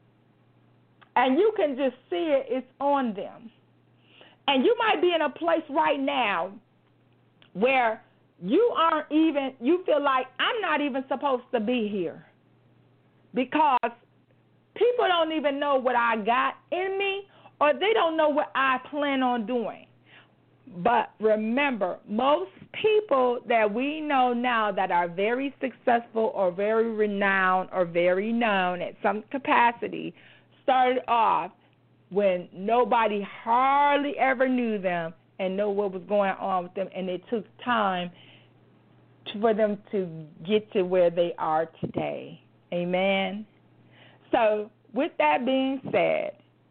And you can just see it, it's on them. And you might be in a place right now where you aren't even, you feel like I'm not even supposed to be here, because people don't even know what I got in me, or they don't know what I plan on doing. But remember, most people that we know now that are very successful or very renowned or very known at some capacity started off when nobody hardly ever knew them and know what was going on with them, and it took time to, for them to get to where they are today. Amen? So with that being said,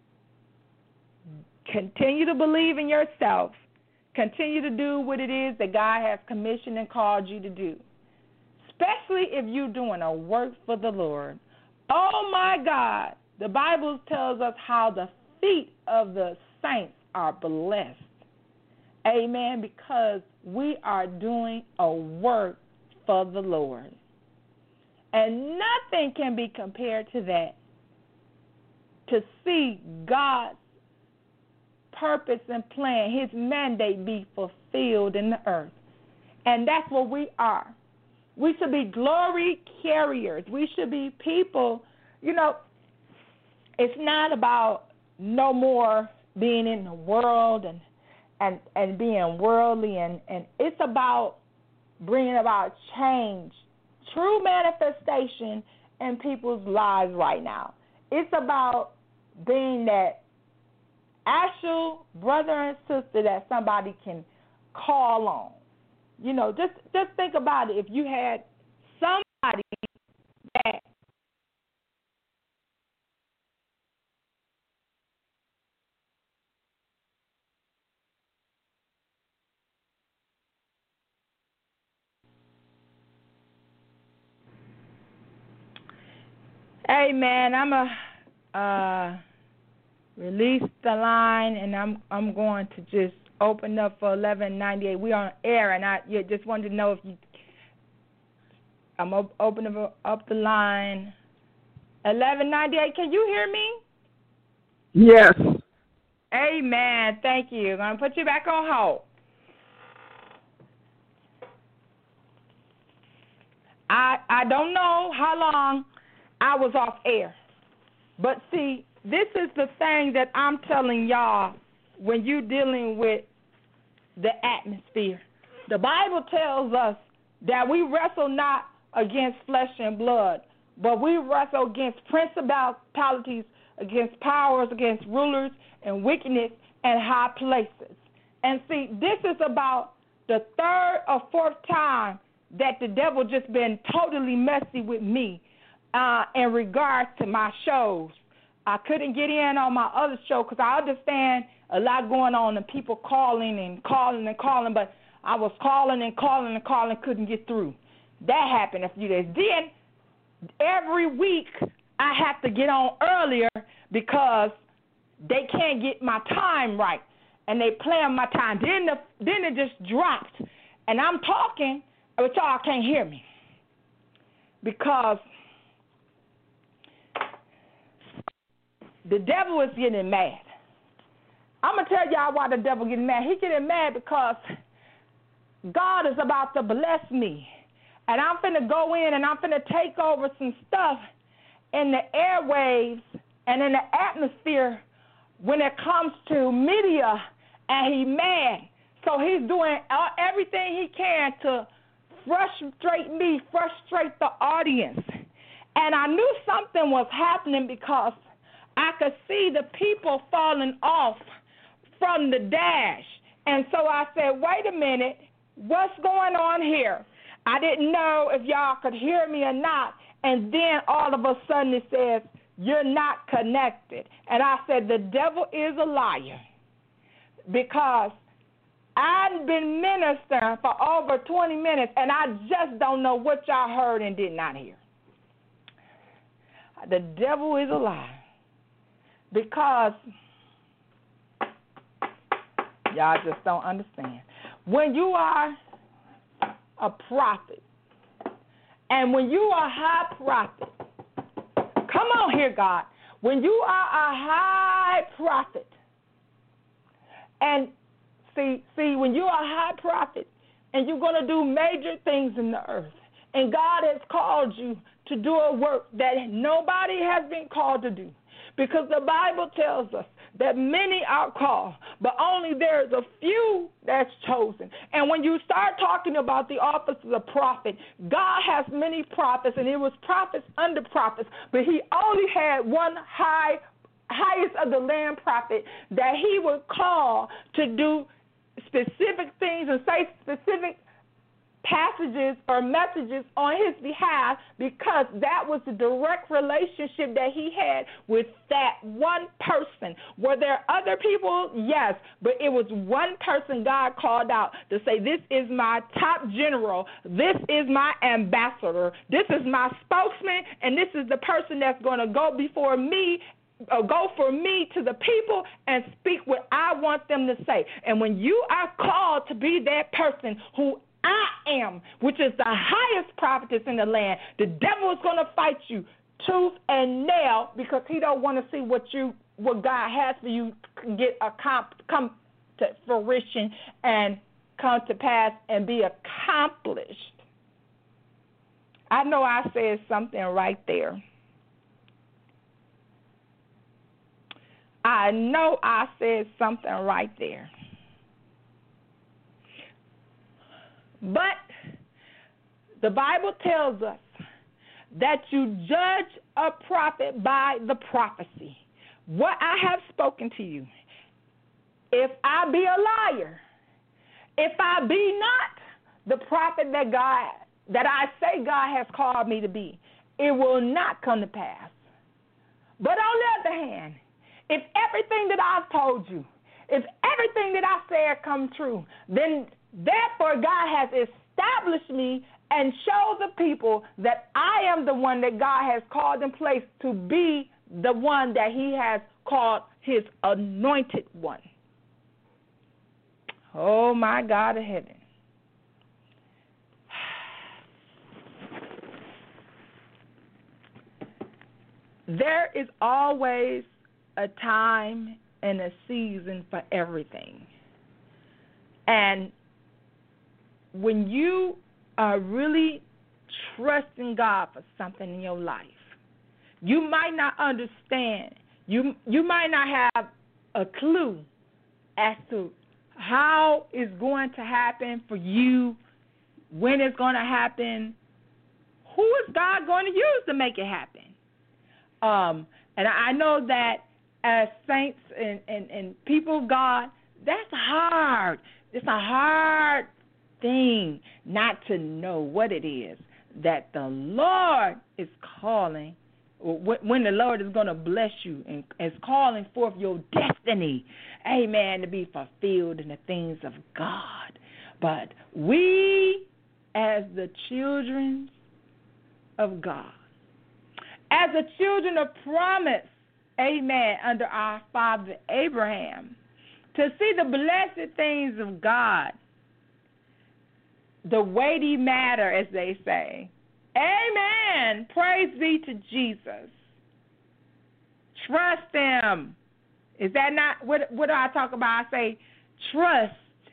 continue to believe in yourself. Continue to do what it is that God has commissioned and called you to do, especially if you're doing a work for the Lord. Oh, my God. The Bible tells us how the feet of the saints are blessed. Amen, because we are doing a work for the Lord. And nothing can be compared to that, to see God's purpose and plan, his mandate be fulfilled in the earth. And that's what we are. We should be glory carriers. We should be people, you know, it's not about no more being in the world and and, and being worldly, and, and it's about bringing about change, true manifestation in people's lives right now. It's about being that actual brother and sister that somebody can call on. You know, just just think about it. If you had somebody that Hey man, I'm a uh, release the line, and I'm I'm going to just open up for eleven ninety-eight. We on air, and I yeah, just wanted to know if you. I'm op- opening up the line. eleven ninety-eight. Can you hear me? Yes. Amen. Thank you. I'm gonna put you back on hold. I I don't know how long I was off air. But see, this is the thing that I'm telling y'all when you're dealing with the atmosphere. The Bible tells us that we wrestle not against flesh and blood, but we wrestle against principalities, against powers, against rulers and wickedness and high places. And see, this is about the third or fourth time that the devil just been totally messy with me. Uh, in regards to my shows. I couldn't get in on my other show because I understand a lot going on and people calling and calling and calling, but I was calling and calling and calling, couldn't get through. That happened a few days. Then every week I have to get on earlier because they can't get my time right, and they play on my time. Then the, then it just dropped, and I'm talking, but y'all can't hear me because the devil is getting mad. I'm going to tell y'all why the devil getting mad. He getting mad because God is about to bless me. And I'm finna go in and I'm finna take over some stuff in the airwaves and in the atmosphere when it comes to media, and he mad. So he's doing everything he can to frustrate me, frustrate the audience. And I knew something was happening because I could see the people falling off from the dash. And so I said, wait a minute, what's going on here? I didn't know if y'all could hear me or not. And then all of a sudden it says, you're not connected. And I said, the devil is a liar, because I've been ministering for over twenty minutes, and I just don't know what y'all heard and did not hear. The devil is a liar. Because y'all just don't understand. When you are a prophet, and when you are a high prophet, come on here, God. When you are a high prophet, and see, see, when you are a high prophet, and you're going to do major things in the earth, and God has called you to do a work that nobody has been called to do. Because the Bible tells us that many are called, but only there's a few that's chosen. And when you start talking about the office of the prophet, God has many prophets, and it was prophets under prophets, but he only had one high, highest of the land prophet that he would call to do specific things and say specific passages or messages on his behalf, because that was the direct relationship that he had with that one person. Were there other people? Yes, but it was one person God called out to say, this is my top general, this is my ambassador, this is my spokesman, and this is the person that's going to go before me, Uh, go for me to the people and speak what I want them to say. And when you are called to be that person who I am, which is the highest prophetess in the land, the devil is going to fight you tooth and nail, because he don't want to see what you, what God has for you get a comp, come to fruition and come to pass and be accomplished. I know I said something right there. I know I said something right there. But the Bible tells us that you judge a prophet by the prophecy. What I have spoken to you, if I be a liar, if I be not the prophet that God, that I say God has called me to be, it will not come to pass. But on the other hand, if everything that I've told you, if everything that I said come true, then therefore God has established me and show the people that I am the one that God has called in place to be the one that he has called his anointed one. Oh, my God of heaven. There is always a time and a season for everything. And when you are really trusting God for something in your life, you might not understand. You you might not have a clue as to how it's going to happen for you, when it's going to happen, who is God going to use to make it happen. Um, and I know that as saints and, and, and people of God, that's hard. It's a hard thing not to know what it is that the Lord is calling, or when the Lord is going to bless you and is calling forth your destiny, amen, to be fulfilled in the things of God. But we, as the children of God, as the children of promise, amen, under our father Abraham, to see the blessed things of God, the weighty matter, as they say. Amen. Praise be to Jesus. Trust him. Is that not, what, what do I talk about? I say trust.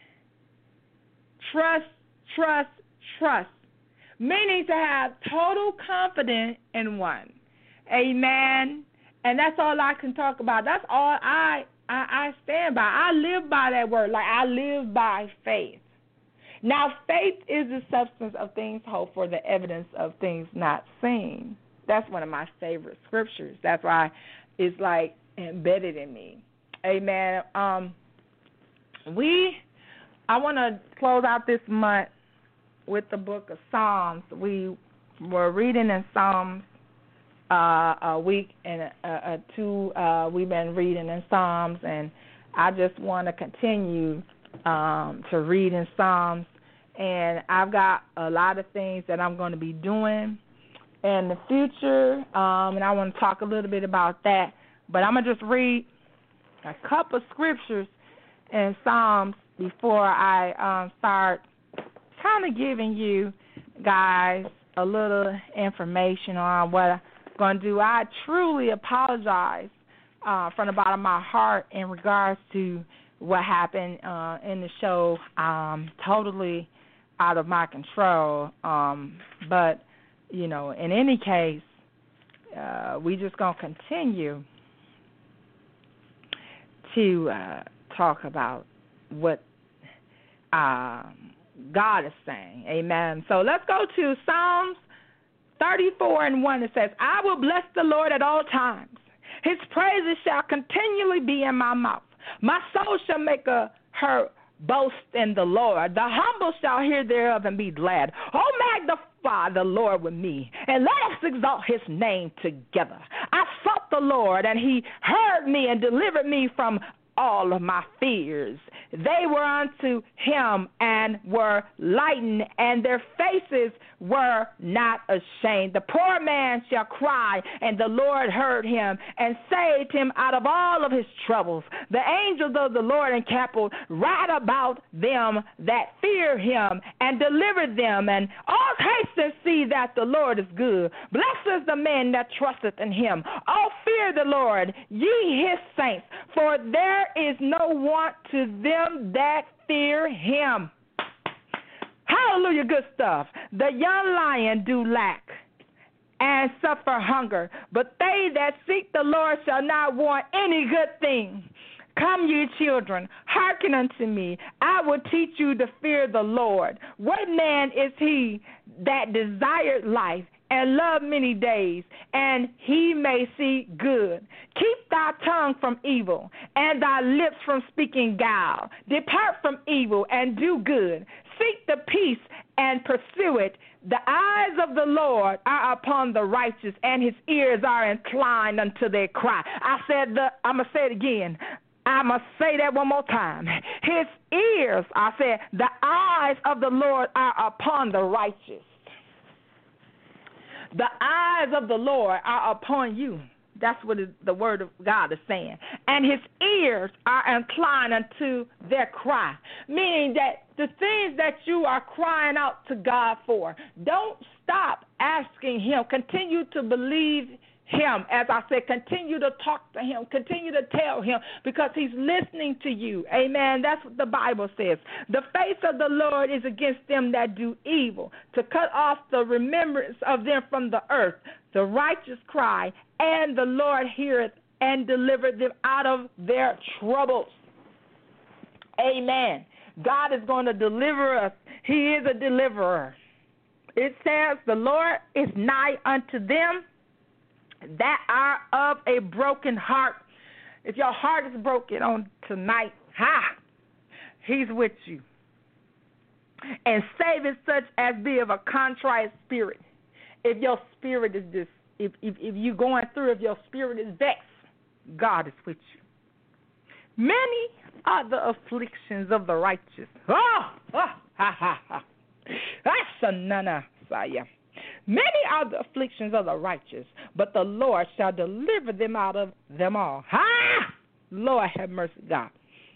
Trust, trust, trust. Meaning to have total confidence in one. Amen. And that's all I can talk about. That's all I, I, I stand by. I live by that word. Like I live by faith. Now, faith is the substance of things hoped for, the evidence of things not seen. That's one of my favorite scriptures. That's why it's like embedded in me. Amen. Um, we, I want to close out this month with the book of Psalms. We were reading in Psalms uh, a week and a, a two. Uh, we've been reading in Psalms, and I just want to continue um, to read in Psalms. And I've got a lot of things that I'm going to be doing in the future, um, and I want to talk a little bit about that. But I'm going to just read a couple of scriptures in Psalms before I um, start kind of giving you guys a little information on what I'm going to do. I truly apologize uh, from the bottom of my heart in regards to what happened uh, in the show. Um, totally out of my control. Um, but, you know, in any case, uh, we just going to continue to uh, talk about what um, God is saying. Amen. So let's go to Psalms thirty-four and one. It says, I will bless the Lord at all times. His praises shall continually be in my mouth. My soul shall make a her boast in the Lord. The humble shall hear thereof and be glad. Oh, magnify the Lord with me, and let us exalt his name together. I sought the Lord, and he heard me and delivered me from all of my fears. They were unto him and were lightened, and their faces were not ashamed. The poor man shall cry, and the Lord heard him and saved him out of all of his troubles. The angels of the Lord encamp right about them that fear him and deliver them. And all haste and see that the Lord is good. Blessed is the man that trusteth in him. All fear the Lord, ye his saints, for there is no want to them that fear him. Hallelujah, good stuff. The young lion do lack and suffer hunger, but they that seek the Lord shall not want any good thing. Come, ye children, hearken unto me. I will teach you to fear the Lord. What man is he that desired life and love many days, and he may see good? Keep thy tongue from evil, and thy lips from speaking guile. Depart from evil and do good. Seek the peace and pursue it. The eyes of the Lord are upon the righteous, and his ears are inclined unto their cry. I said the I'm gonna say it again. I must say that one more time. His ears, I said, the eyes of the Lord are upon the righteous. The eyes of the Lord are upon you. That's what the word of God is saying. And his ears are inclined unto their cry, meaning that the things that you are crying out to God for, don't stop asking him. Continue to believe him. As I said, continue to talk to him. Continue to tell him, because he's listening to you. Amen. That's what the Bible says. The face of the Lord is against them that do evil, to cut off the remembrance of them from the earth. The righteous cry, and the Lord heareth and delivereth them out of their troubles. Amen. God is going to deliver us. He is a deliverer. It says the Lord is nigh unto them that are of a broken heart. If your heart is broken on tonight, ha, he's with you. And saving such as be of a contrite spirit. If your spirit is this, if, if, if you're going through, if your spirit is vexed, God is with you. Many are the afflictions of the righteous. Oh, oh ha, ha, ha. That's a nana, saya. Many are the afflictions of the righteous, but the Lord shall deliver them out of them all. Ha! Lord have mercy, God.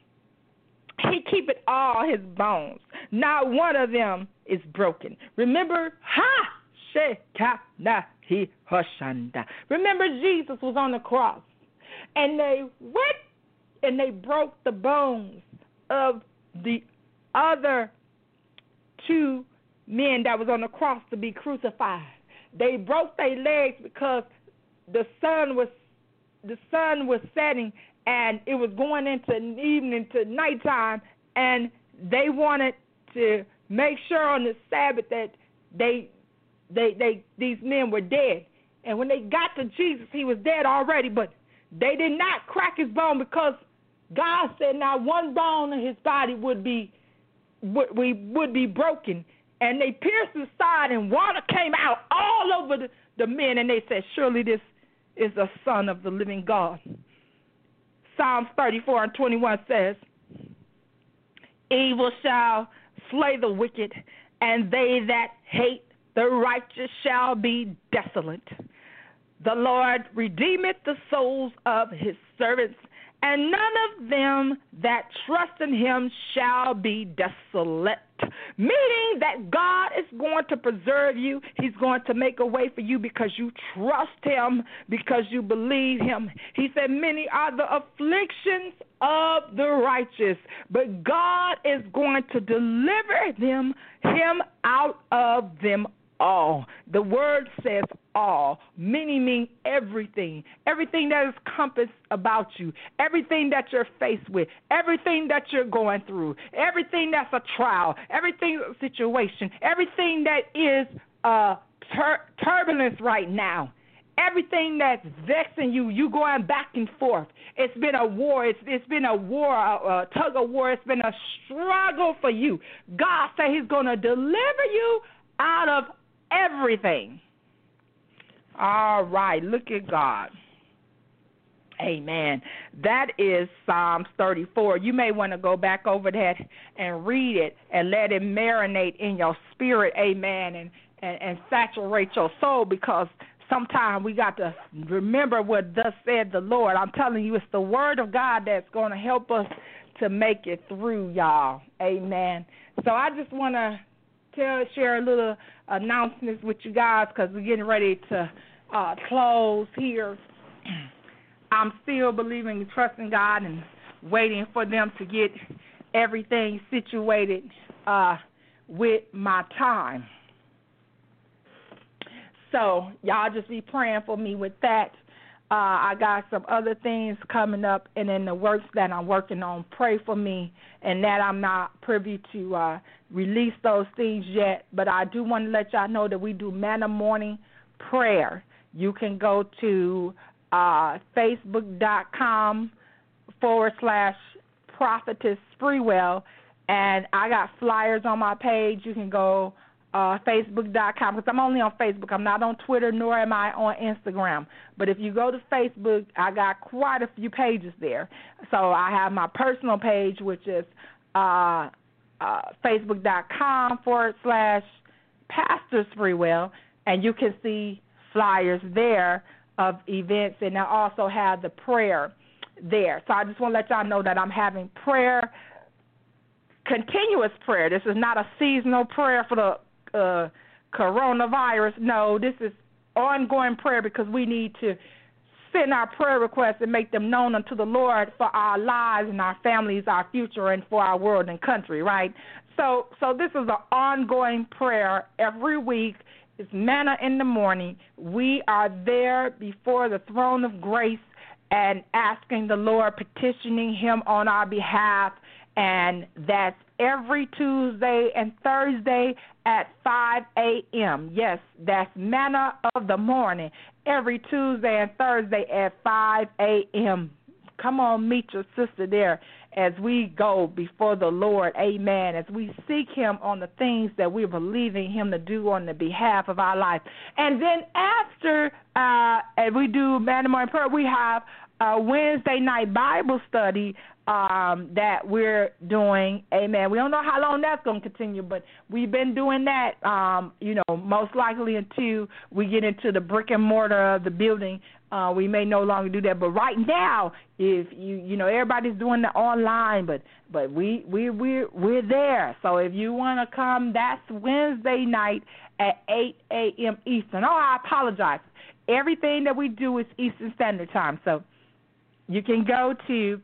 He keepeth all his bones. Not one of them is broken. Remember, ha! Shekana he hoshanda. Remember, Jesus was on the cross, and they went and they broke the bones of the other two men that was on the cross to be crucified. They broke their legs because the sun was the sun was setting, and it was going into evening to nighttime, and they wanted to make sure on the Sabbath that they they they these men were dead. And when they got to Jesus, he was dead already, but they did not crack his bone, because God said now one bone in his body would be would, we would be broken. And they pierced his side, and water came out all over the, the men, and they said, surely this is the Son of the living God. Psalms thirty-four and twenty-one says, evil shall slay the wicked, and they that hate the righteous shall be desolate. The Lord redeemeth the souls of his servants, and none of them that trust in him shall be desolate. Meaning that God is going to preserve you. He's going to make a way for you because you trust him, because you believe him. He said, many are the afflictions of the righteous, but God is going to deliver them, him out of them all. The word says all. Many mean everything. Everything that is compassed about you. Everything that you're faced with. Everything that you're going through. Everything that's a trial. Everything that's a situation. Everything that is uh, tur- turbulence right now. Everything that's vexing you, you going back and forth. It's been a war. It's it's been a war, a, a tug of war. It's been a struggle for you. God said he's going to deliver you out of everything. All right, look at God. Amen. That is Psalms thirty-four. You may want to go back over that and read it and let it marinate in your spirit, amen, and, and, and saturate your soul, because sometimes we got to remember what thus said the Lord. I'm telling you, it's the word of God that's going to help us to make it through, y'all. Amen. So I just want to tell, share a little announcements with you guys, because we're getting ready to uh, close here. I'm still believing and trusting God and waiting for them to get everything situated uh, with my time. So y'all just be praying for me with that. Uh, I got some other things coming up and in the works that I'm working on. Pray for me, and that I'm not privy to uh, release those things yet. But I do want to let y'all know that we do Manna Morning Prayer. You can go to uh, Facebook.com forward slash Prophetess Sprewell, and I got flyers on my page. You can go uh, Facebook dot com, because I'm only on Facebook. I'm not on Twitter, nor am I on Instagram. But if you go to Facebook, I got quite a few pages there. So I have my personal page, which is uh, uh, Facebook.com forward slash Pastor Sprewell, and you can see flyers there of events, and I also have the prayer there. So I just want to let y'all know that I'm having prayer, continuous prayer. This is not a seasonal prayer for the uh, coronavirus. No, this is ongoing prayer, because we need to send our prayer requests and make them known unto the Lord for our lives and our families, our future, and for our world and country, right? So, so this is an ongoing prayer every week. It's manna in the morning. We are there before the throne of grace and asking the Lord, petitioning him on our behalf, and that's every Tuesday and Thursday at five a.m. Yes, that's manna of the morning, every Tuesday and Thursday at five a.m. Come on, meet your sister there as we go before the Lord, amen, as we seek him on the things that we're believing him to do on the behalf of our life. And then after uh, and we do Manna Morning Prayer, we have a Wednesday night Bible study um, that we're doing, amen. We don't know how long that's going to continue, but we've been doing that, um, you know, most likely until we get into the brick and mortar of the building. Uh, we may no longer do that, but right now, if you you know everybody's doing the online, but but we we we we're there. So if you want to come, that's Wednesday night at eight a.m. Eastern. Oh, I apologize. Everything that we do is Eastern Standard Time, so you can go to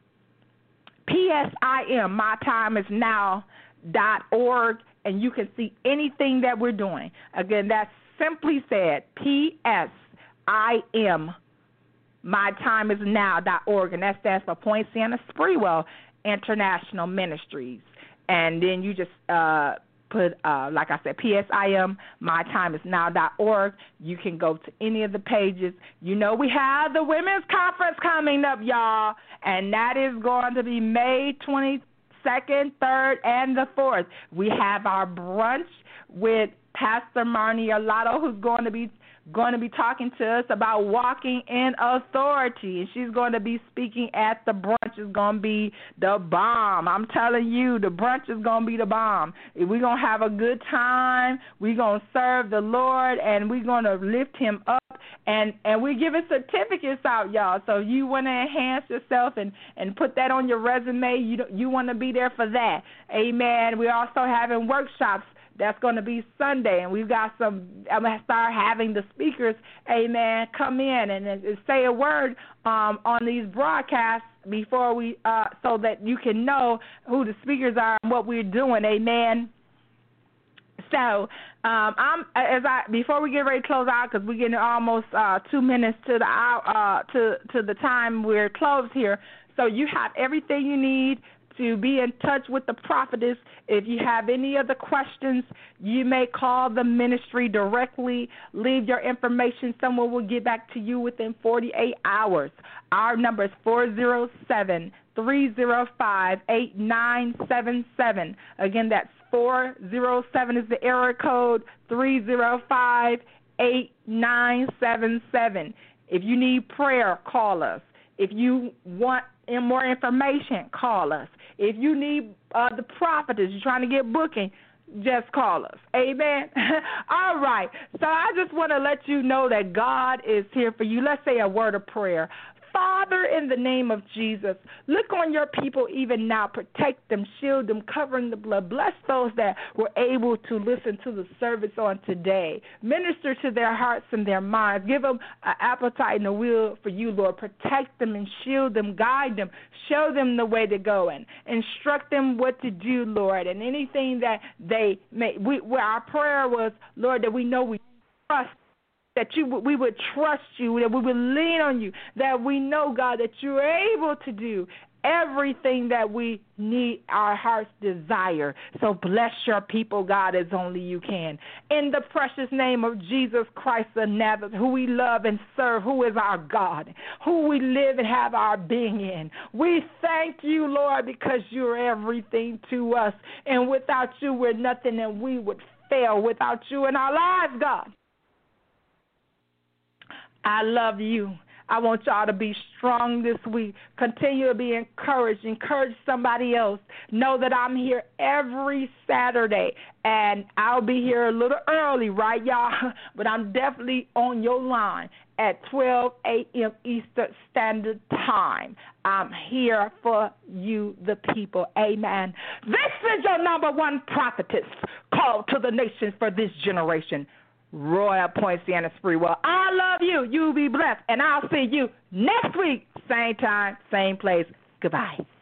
P S I M, my time is now dot org, and you can see anything that we're doing. Again, that's simply said P S I M, my time is now dot org, and that stands for Point Sienna Sprewell International Ministries. And then you just uh, put, uh, like I said, P S I M, my time is now dot org. You can go to any of the pages. You know we have the Women's Conference coming up, y'all, and that is going to be May twenty-second, third, and the fourth. We have our brunch with Pastor Marnie Alato, who's going to be going to be talking to us about walking in authority, and she's going to be speaking at the brunch. Is going to be the bomb. I'm telling you, the brunch is going to be the bomb. We're going to have a good time. We're going to serve the Lord, and we're going to lift him up, and, and we're giving certificates out, y'all. So if you want to enhance yourself and, and put that on your resume, you, you want to be there for that. Amen. We're also having workshops. That's going to be Sunday, and we've got some, I'm going to start having the speakers, amen, come in and, and say a word um, on these broadcasts before we, uh, so that you can know who the speakers are and what we're doing, amen. So, um, I'm as I before we get ready to close out, because we're getting almost uh, two minutes to the hour, uh, to to the time we're closed here. So you have everything you need to be in touch with the prophetess. If you have any other questions, you may call the ministry directly. Leave your information. Someone will get back to you within forty-eight hours. Our number is four oh seven, three oh five, eight nine seven seven. Again, that's four oh seven is the area code, three oh five, eight nine seven seven. If you need prayer, call us. If you want more information, call us. If you need uh, the prophetess, you're trying to get booking, just call us. Amen. All right. So I just want to let you know that God is here for you. Let's say a word of prayer. Father, in the name of Jesus, look on your people even now. Protect them, shield them, covering the blood. Bless those that were able to listen to the service on today. Minister to their hearts and their minds. Give them an appetite and a will for you, Lord. Protect them and shield them, guide them, show them the way to go, and instruct them what to do, Lord. And anything that they may, we, where our prayer was, Lord, that we know we trust, that you, we would trust you, that we would lean on you, that we know, God, that you're able to do everything that we need, our heart's desire. So bless your people, God, as only you can. In the precious name of Jesus Christ of Nazareth, who we love and serve, who is our God, who we live and have our being in. We thank you, Lord, because you're everything to us. And without you, we're nothing, and we would fail without you in our lives, God. I love you. I want y'all to be strong this week. Continue to be encouraged. Encourage somebody else. Know that I'm here every Saturday, and I'll be here a little early, right, y'all? But I'm definitely on your line at twelve a.m. Eastern Standard Time. I'm here for you, the people. Amen. This is your number one prophetess called to the nations for this generation, Royal Poinciana Sprewell. I love you. You be blessed. And I'll see you next week, same time, same place. Goodbye.